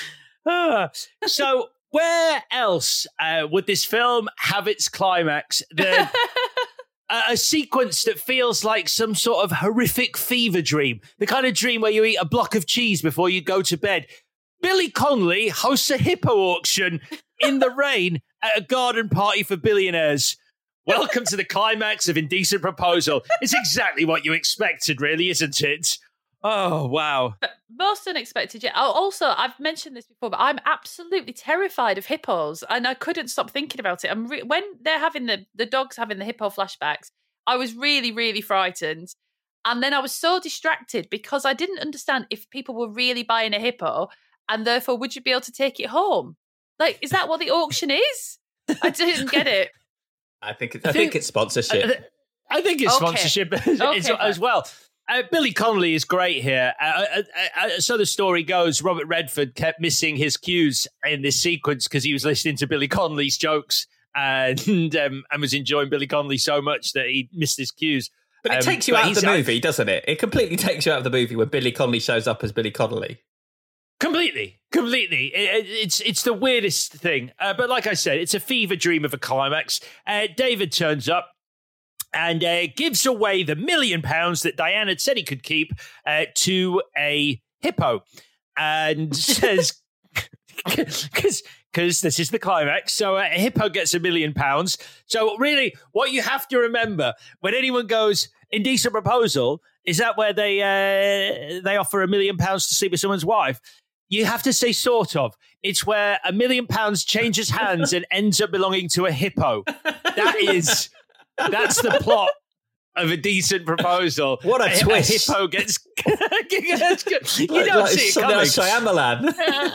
So where else would this film have its climax than a sequence that feels like some sort of horrific fever dream? The kind of dream where you eat a block of cheese before you go to bed. Billy Connolly hosts a hippo auction in the rain at a garden party for billionaires. Welcome to the climax of Indecent Proposal. It's exactly what you expected, really, isn't it? Oh, wow. Most unexpected, yeah. Also, I've mentioned this before, but I'm absolutely terrified of hippos, and I couldn't stop thinking about it. When they're having the dogs having the hippo flashbacks, I was really, really frightened. And then I was so distracted because I didn't understand if people were really buying a hippo, and therefore, would you be able to take it home? Like, is that what the auction is? I didn't get it. I think it's sponsorship. I think it's sponsorship as well. Billy Connolly is great here. So the story goes, Robert Redford kept missing his cues in this sequence because he was listening to Billy Connolly's jokes and was enjoying Billy Connolly so much that he missed his cues. But it takes you out of the movie, doesn't it? It completely takes you out of the movie when Billy Connolly shows up as Billy Connolly. Completely. It's the weirdest thing. But like I said, it's a fever dream of a climax. David turns up and gives away the £1 million that Diane had said he could keep to a hippo, and says, because this is the climax, so a hippo gets £1 million. So really, what you have to remember when anyone goes indecent proposal is that where they offer £1 million to sleep with someone's wife. You have to say sort of. It's where £1 million changes hands and ends up belonging to a hippo. That's the plot of a decent proposal. What a twist! A hippo gets. You don't see it coming. Shyamalan.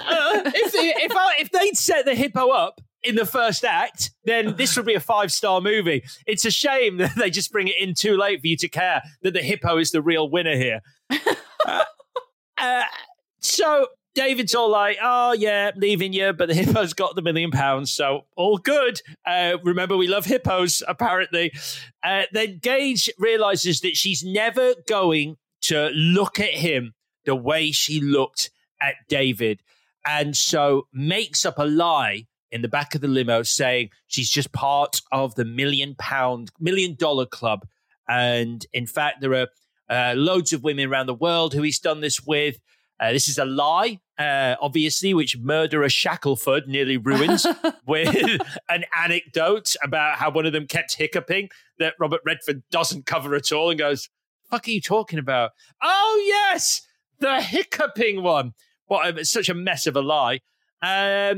If they'd set the hippo up in the first act, then this would be a 5-star movie. It's a shame that they just bring it in too late for you to care that the hippo is the real winner here. So David's all like, oh, yeah, leaving you, but the hippo's got the £1 million, so all good. Remember, we love hippos, apparently. Then Gage realises that she's never going to look at him the way she looked at David, and so makes up a lie in the back of the limo saying she's just part of the $1 million club. And in fact, there are loads of women around the world who he's done this with. This is a lie, obviously, which murderer Shackelford nearly ruins with an anecdote about how one of them kept hiccuping that Robert Redford doesn't cover at all and goes, "Fuck are you talking about?" Oh, yes, the hiccuping one. It's such a mess of a lie. Yeah,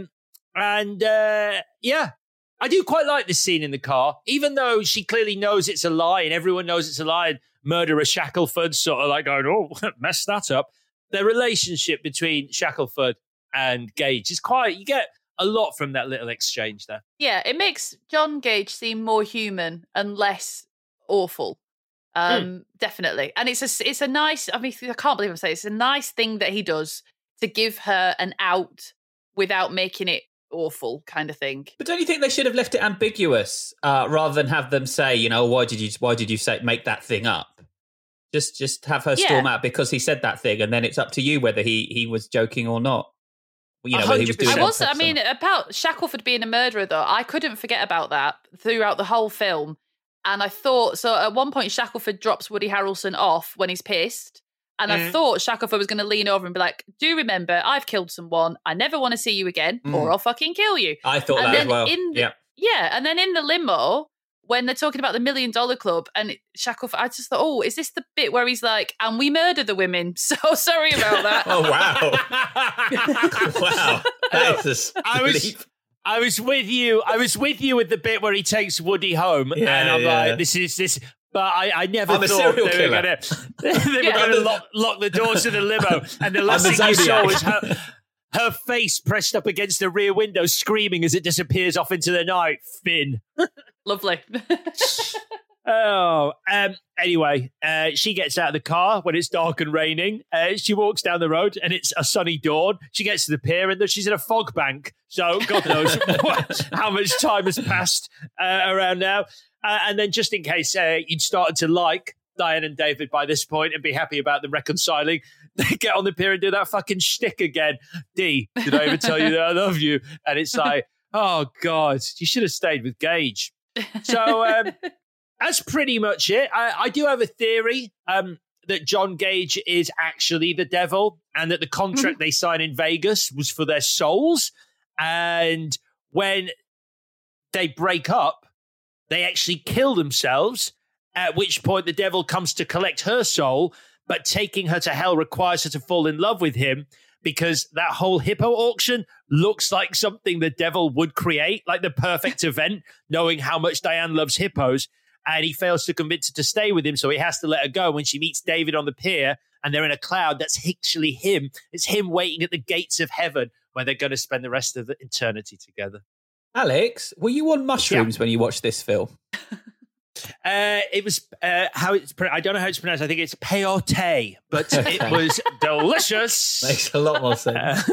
I do quite like this scene in the car, even though she clearly knows it's a lie and everyone knows it's a lie. And murderer Shackelford's sort of like going, oh, mess that up. The relationship between Shackelford and Gage is you get a lot from that little exchange there. Yeah, it makes John Gage seem more human and less awful. Definitely. And it's a nice, I mean, I can't believe I'm saying it's a nice thing that he does to give her an out without making it awful kind of thing. But don't you think they should have left it ambiguous rather than have them say, why did you make that thing up? Just have her storm out because he said that thing, and then it's up to you whether he was joking or not. Whether he was doing it. About Shackelford being a murderer, though, I couldn't forget about that throughout the whole film. And I thought, so at one point, Shackelford drops Woody Harrelson off when he's pissed. And I thought Shackelford was going to lean over and be like, do remember, I've killed someone. I never want to see you again, or I'll fucking kill you. I thought that as well. Yeah, and then in the limo, when they're talking about the $1 million club, and Shackelford, I just thought, is this the bit where he's like, and we murder the women? So sorry about that. Oh, wow. Wow. That is I was with you. I was with you with the bit where he takes Woody home, and I'm like, this is. But I never thought they were going to lock the doors to the limo, and the last thing you saw was her face pressed up against the rear window, screaming as it disappears off into the night. Finn. Lovely. Anyway, she gets out of the car when it's dark and raining. She walks down the road and it's a sunny dawn. She gets to the pier and she's in a fog bank. So God knows how much time has passed around now. And then just in case you'd started to like Diane and David by this point and be happy about them reconciling, they get on the pier and do that fucking shtick again. Dee, did I ever tell you that I love you? And it's like, oh God, you should have stayed with Gage. So that's pretty much it. I do have a theory that John Gage is actually the devil and that the contract they signed in Vegas was for their souls. And when they break up, they actually kill themselves, at which point the devil comes to collect her soul, but taking her to hell requires her to fall in love with him because that whole hippo auction looks like something the devil would create, like the perfect event, knowing how much Diane loves hippos. And he fails to convince her to stay with him, so he has to let her go. When she meets David on the pier and they're in a cloud, that's actually him. It's him waiting at the gates of heaven where they're going to spend the rest of eternity together. Alex, were you on mushrooms when you watched this film? It was how it's. I don't know how it's pronounced. I think it's peyote, but it was delicious. Makes a lot more sense.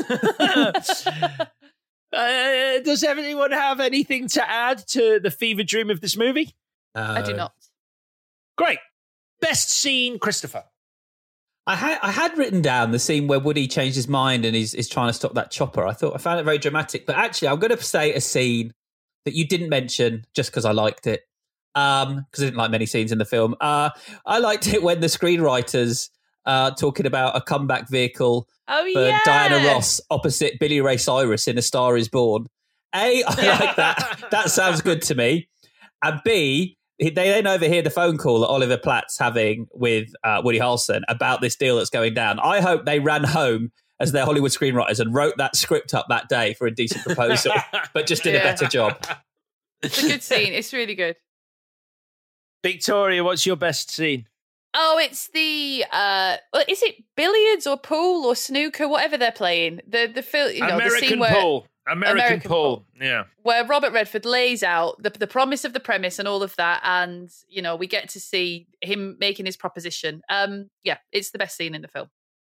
Does anyone have anything to add to the fever dream of this movie? I do not. Great. Best scene, Christopher. I had written down the scene where Woody changed his mind and is trying to stop that chopper. I found it very dramatic. But actually, I'm going to say a scene that you didn't mention just because I liked it. Because I didn't like many scenes in the film. I liked it when the screenwriters talking about a comeback vehicle for Diana Ross opposite Billy Ray Cyrus in A Star Is Born. A, I like that. That sounds good to me. And B, they then overhear the phone call that Oliver Platt's having with Woody Harrelson about this deal that's going down. I hope they ran home as their Hollywood screenwriters and wrote that script up that day for A Decent Proposal, but just did a better job. It's a good scene. It's really good. Victoria, what's your best scene? Oh, it's the is it billiards or pool or snooker, whatever they're playing? The film, American the scene where Pool. American Pool. Yeah. Where Robert Redford lays out the promise of the premise and all of that, and we get to see him making his proposition. It's the best scene in the film.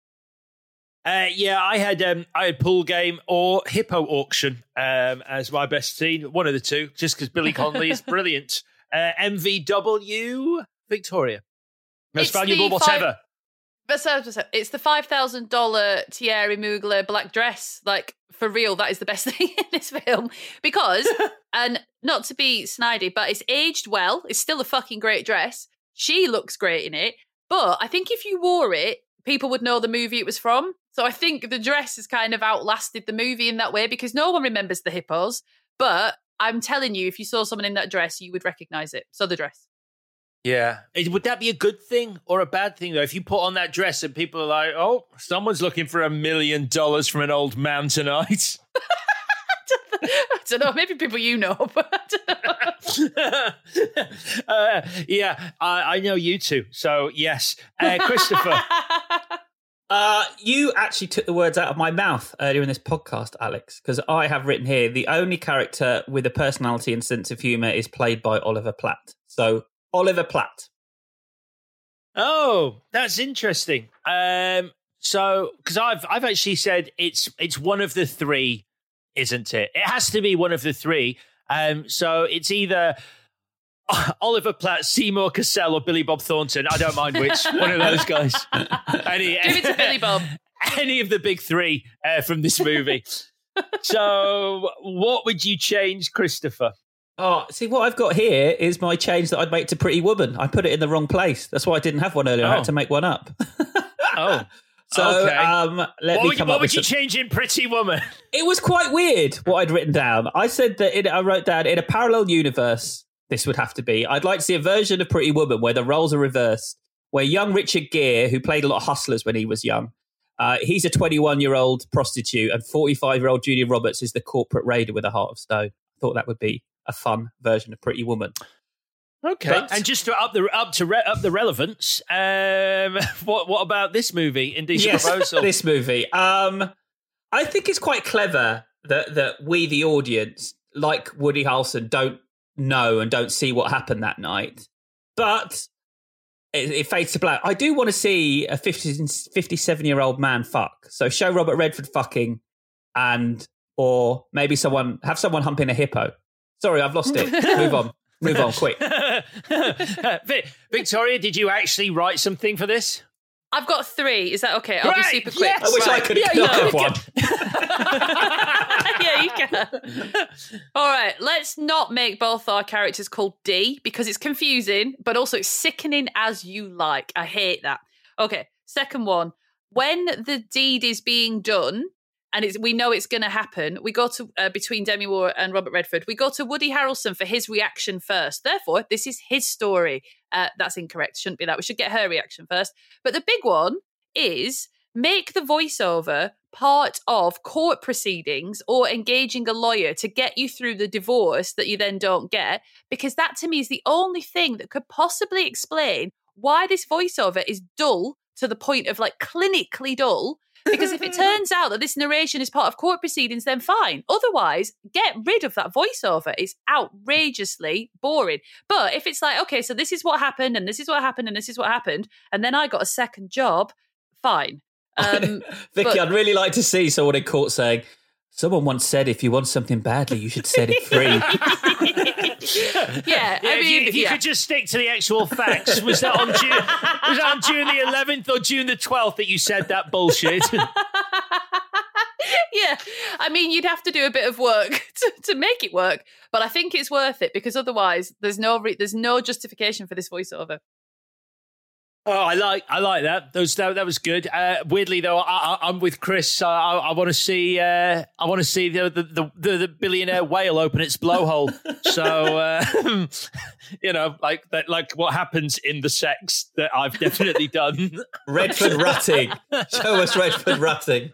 I had pool game or hippo auction as my best scene. One of the two, just because Billy Connolly is brilliant. MVW, Victoria. Most valuable, whatever. It's the $5,000 Thierry Mugler black dress. Like, for real, that is the best thing in this film. Because, and not to be snidey, but it's aged well. It's still a fucking great dress. She looks great in it. But I think if you wore it, people would know the movie it was from. So I think the dress has kind of outlasted the movie in that way, because no one remembers the hippos. But I'm telling you, if you saw someone in that dress, you would recognise it. So the dress. Yeah. Would that be a good thing or a bad thing, though? If you put on that dress and people are like, oh, someone's looking for $1 million from an old man tonight. I don't know. Maybe people but I don't know. I know you two. So, yes. Christopher. You actually took the words out of my mouth earlier in this podcast, Alex, because I have written here, the only character with a personality and sense of humour is played by Oliver Platt. So, Oliver Platt. Oh, that's interesting. So, because I've actually said it's one of the three, isn't it? It has to be one of the three. So it's either Oliver Platt, Seymour Cassell, or Billy Bob Thornton. I don't mind which. One of those guys. Give it to Billy Bob. Any of the big three from this movie. So, what would you change, Christopher? Oh, see, what I've got here is my change that I'd make to Pretty Woman. I put it in the wrong place. That's why I didn't have one earlier. I had to make one up. So, okay. What would you change in Pretty Woman? It was quite weird what I'd written down. I said that I wrote down, in a parallel universe, this would have to be, I'd like to see a version of Pretty Woman where the roles are reversed, where young Richard Gere, who played a lot of hustlers when he was young, he's a 21-year-old prostitute, and 45-year-old Julia Roberts is the corporate raider with a heart of stone. I thought that would be a fun version of Pretty Woman. Okay, and just to up the relevance, what about this movie, Indecent Proposal? This movie. I think it's quite clever that we, the audience, like Woody Harrelson, don't know and don't see what happened that night. But it fades to black. I do want to see a 57-year-old man fuck. So show Robert Redford fucking, or maybe have someone humping a hippo. Sorry, I've lost it. Move on, quick. Victoria, did you actually write something for this? I've got 3. Is that okay? I'll be super quick. Yes. I wish I could have one. Yeah, you can. All right, let's not make both our characters called D, because it's confusing, but also it's sickening as you like. I hate that. Okay, second one. When the deed is being done, and we know it's going to happen, we go to, between Demi Moore and Robert Redford, we go to Woody Harrelson for his reaction first. Therefore, this is his story. That's incorrect. Shouldn't be that. We should get her reaction first. But the big one is make the voiceover part of court proceedings or engaging a lawyer to get you through the divorce that you then don't get, because that to me is the only thing that could possibly explain why this voiceover is dull to the point of like clinically dull. Because if it turns out that this narration is part of court proceedings, then fine. Otherwise, get rid of that voiceover. It's outrageously boring. But if it's like, okay, so this is what happened, and this is what happened, and this is what happened, and then I got a second job, fine. Vicky, I'd really like to see someone in court saying, someone once said if you want something badly, you should set it free. Yeah, I mean, if you could just stick to the actual facts. Was that on June the 11th or June the 12th that you said that bullshit? Yeah, I mean, you'd have to do a bit of work to make it work, but I think it's worth it because otherwise, there's no justification for this voiceover. Oh, I like that. That was good. Weirdly though, I'm with Chris. I want to see the billionaire whale open its blowhole. So like what happens in the sex that I've definitely done. Redford rutting. Show us Redford rutting.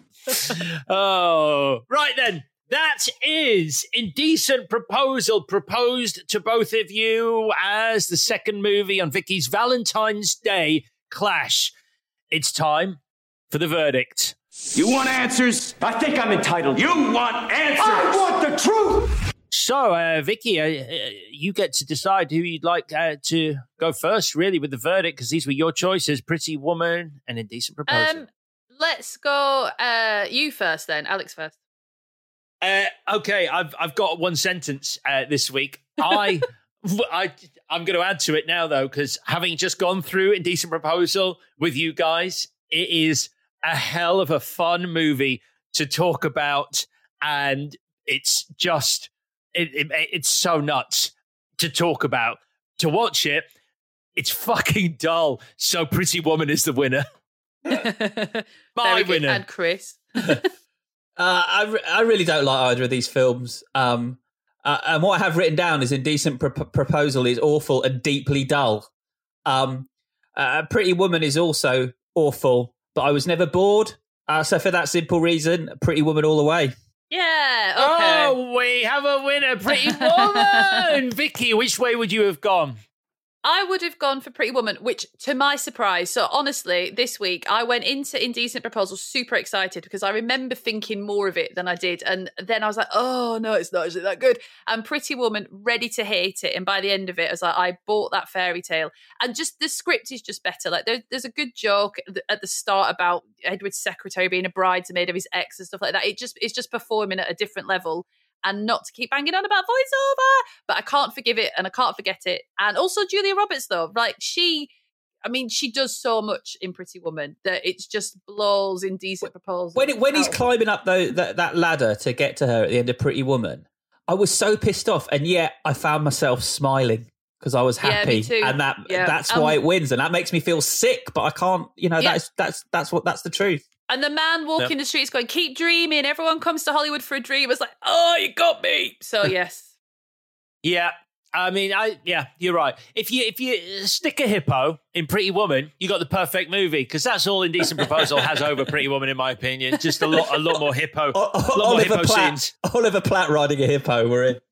Oh, right then. That is Indecent Proposal, proposed to both of you as the second movie on Vicky's Valentine's Day Clash. It's time for the verdict. You want answers? I think I'm entitled. You want answers? I want the truth! So, Vicky, you get to decide who you'd like to go first, really, with the verdict, because these were your choices, Pretty Woman and Indecent Proposal. Let's go you first then, Alex first. Okay, I've got one sentence this week. I'm going to add to it now, though, because having just gone through Indecent Proposal with you guys, it is a hell of a fun movie to talk about, and it's just it's so nuts to talk about. To watch it, it's fucking dull. So Pretty Woman is the winner. My winner. And Chris. I really don't like either of these films. And what I have written down is Indecent Proposal is awful and deeply dull. Pretty Woman is also awful, but I was never bored. So for that simple reason, Pretty Woman all the way. Yeah, okay. Oh, we have a winner, Pretty Woman! Vicky, which way would you have gone? I would have gone for Pretty Woman, which, to my surprise, so honestly, this week, I went into Indecent Proposal super excited because I remember thinking more of it than I did. And then I was like, oh, no, it's not actually that good. And Pretty Woman, ready to hate it. And by the end of it, I was like, I bought that fairy tale. And just the script is just better. Like, there's a good joke at the start about Edward's secretary being a bridesmaid of his ex and stuff like that. It's just performing at a different level. And not to keep banging on about voiceover, but I can't forgive it and I can't forget it. And also Julia Roberts, though, like she does so much in Pretty Woman that it's just blows Indecent Proposal. When he's climbing up that ladder to get to her at the end of Pretty Woman, I was so pissed off, and yet I found myself smiling because I was happy, me too. and that's why it wins, and that makes me feel sick. But I can't, that's the truth. And the man walking the streets going, keep dreaming. Everyone comes to Hollywood for a dream. It's like, oh, you got me. So, yes. Yeah. I mean, you're right. If you stick a hippo in Pretty Woman, you got the perfect movie, because that's all Indecent Proposal has over Pretty Woman, in my opinion. Just a lot more hippo. More hippo scenes. Oliver Platt riding a hippo, we're in.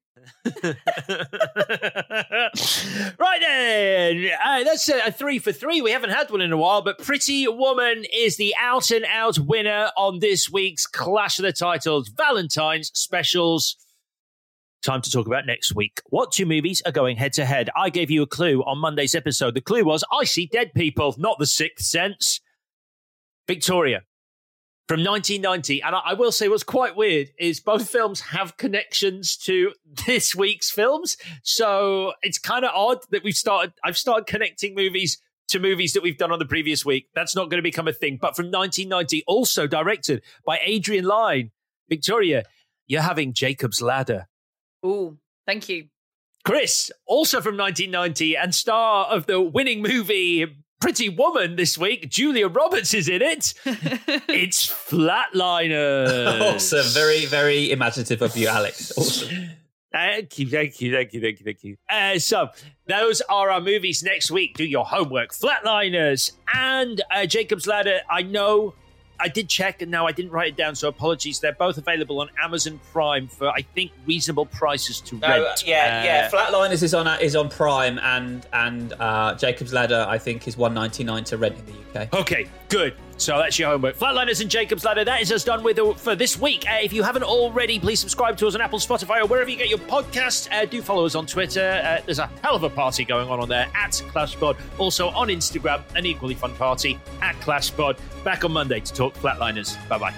Right then, that's a 3 for 3. We haven't had one in a while, but Pretty Woman is the out and out winner on this week's Clash of the Titles Valentine's specials. Time to talk about next week. What two movies are going head to head? I gave you a clue on Monday's episode. The clue was I See Dead People, not The Sixth Sense. Victoria. From 1990, and I will say what's quite weird is both films have connections to this week's films, so it's kind of odd that I've started connecting movies to movies that we've done on the previous week. That's not going to become a thing, but from 1990, also directed by Adrian Lyne. Victoria, you're having Jacob's Ladder. Ooh, thank you. Chris, also from 1990, and star of the winning movie Pretty Woman this week, Julia Roberts is in it. It's Flatliners. Awesome. Very, very imaginative of you, Alex. Awesome. Thank you. So those are our movies next week. Do your homework. Flatliners and Jacob's Ladder. I know I did check, and now I didn't write it down, so apologies. They're both available on Amazon Prime for, I think, reasonable prices to rent. Yeah. Flatliners is on Prime, and Jacob's Ladder, I think, is $1.99 to rent in the UK. Okay, Good. So that's your homework. Flatliners and Jacob's Ladder, that is us done with for this week. If you haven't already, please subscribe to us on Apple, Spotify, or wherever you get your podcasts. Do follow us on Twitter. There's a hell of a party going on there, at ClashPod. Also on Instagram, an equally fun party, at ClashPod. Back on Monday to talk Flatliners. Bye-bye.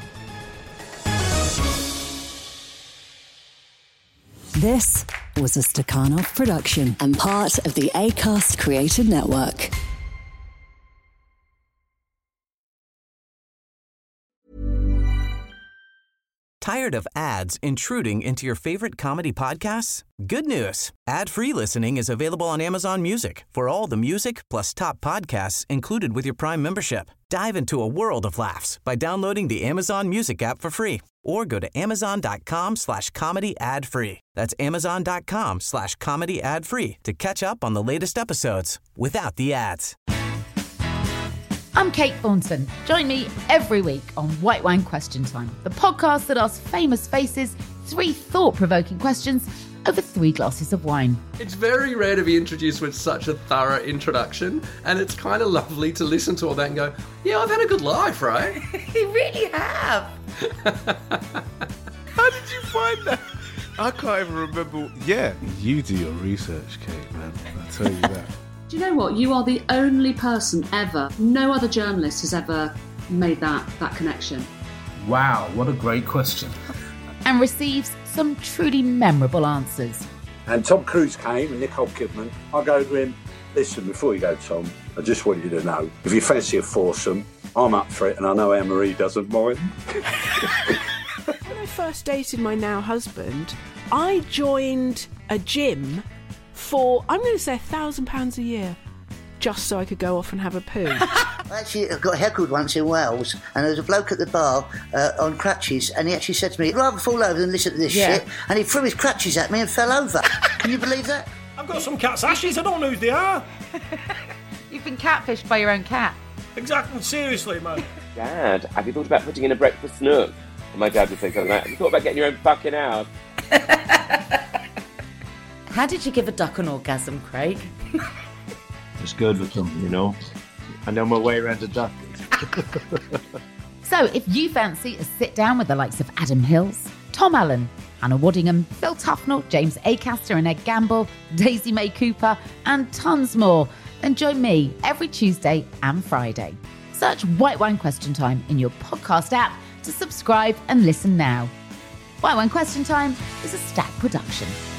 This was a Stakhanov production and part of the Acast Creative Network. Tired of ads intruding into your favorite comedy podcasts? Good news. Ad-free listening is available on Amazon Music for all the music plus top podcasts included with your Prime membership. Dive into a world of laughs by downloading the Amazon Music app for free or go to amazon.com/comedy ad-free. That's amazon.com/comedy ad-free to catch up on the latest episodes without the ads. I'm Kate Thornton. Join me every week on White Wine Question Time, the podcast that asks famous faces 3 thought-provoking questions over 3 glasses of wine. It's very rare to be introduced with such a thorough introduction, and it's kind of lovely to listen to all that and go, yeah, I've had a good life, right? You really have. How did you find that? I can't even remember. Yeah, you do your research, Kate, man. I tell you that. Do you know what? You are the only person ever, no other journalist has ever made that connection. Wow, what a great question. And receives some truly memorable answers. And Tom Cruise came and Nicole Kidman. I go to him, listen, before you go, Tom, I just want you to know, if you fancy a foursome, I'm up for it, and I know Anne-Marie doesn't mind. When I first dated my now husband, I joined a gym for, I'm going to say, £1,000 a year, just so I could go off and have a poo. I actually got heckled once in Wales, and there was a bloke at the bar on crutches, and he actually said to me, I'd rather fall over than listen to this shit, and he threw his crutches at me and fell over. Can you believe that? I've got some cat's ashes, I don't know who they are. You've been catfished by your own cat. Exactly, seriously, man. Dad, have you thought about putting in a breakfast nook? And my dad would say something like that. Have you thought about getting your own fucking house? How did you give a duck an orgasm, Craig? It's good with them, you know. I know my way around a duck. So if you fancy a sit down with the likes of Adam Hills, Tom Allen, Hannah Waddingham, Phil Tufnell, James Acaster and Ed Gamble, Daisy May Cooper, and tons more, then join me every Tuesday and Friday. Search White Wine Question Time in your podcast app to subscribe and listen now. White Wine Question Time is a Stack production.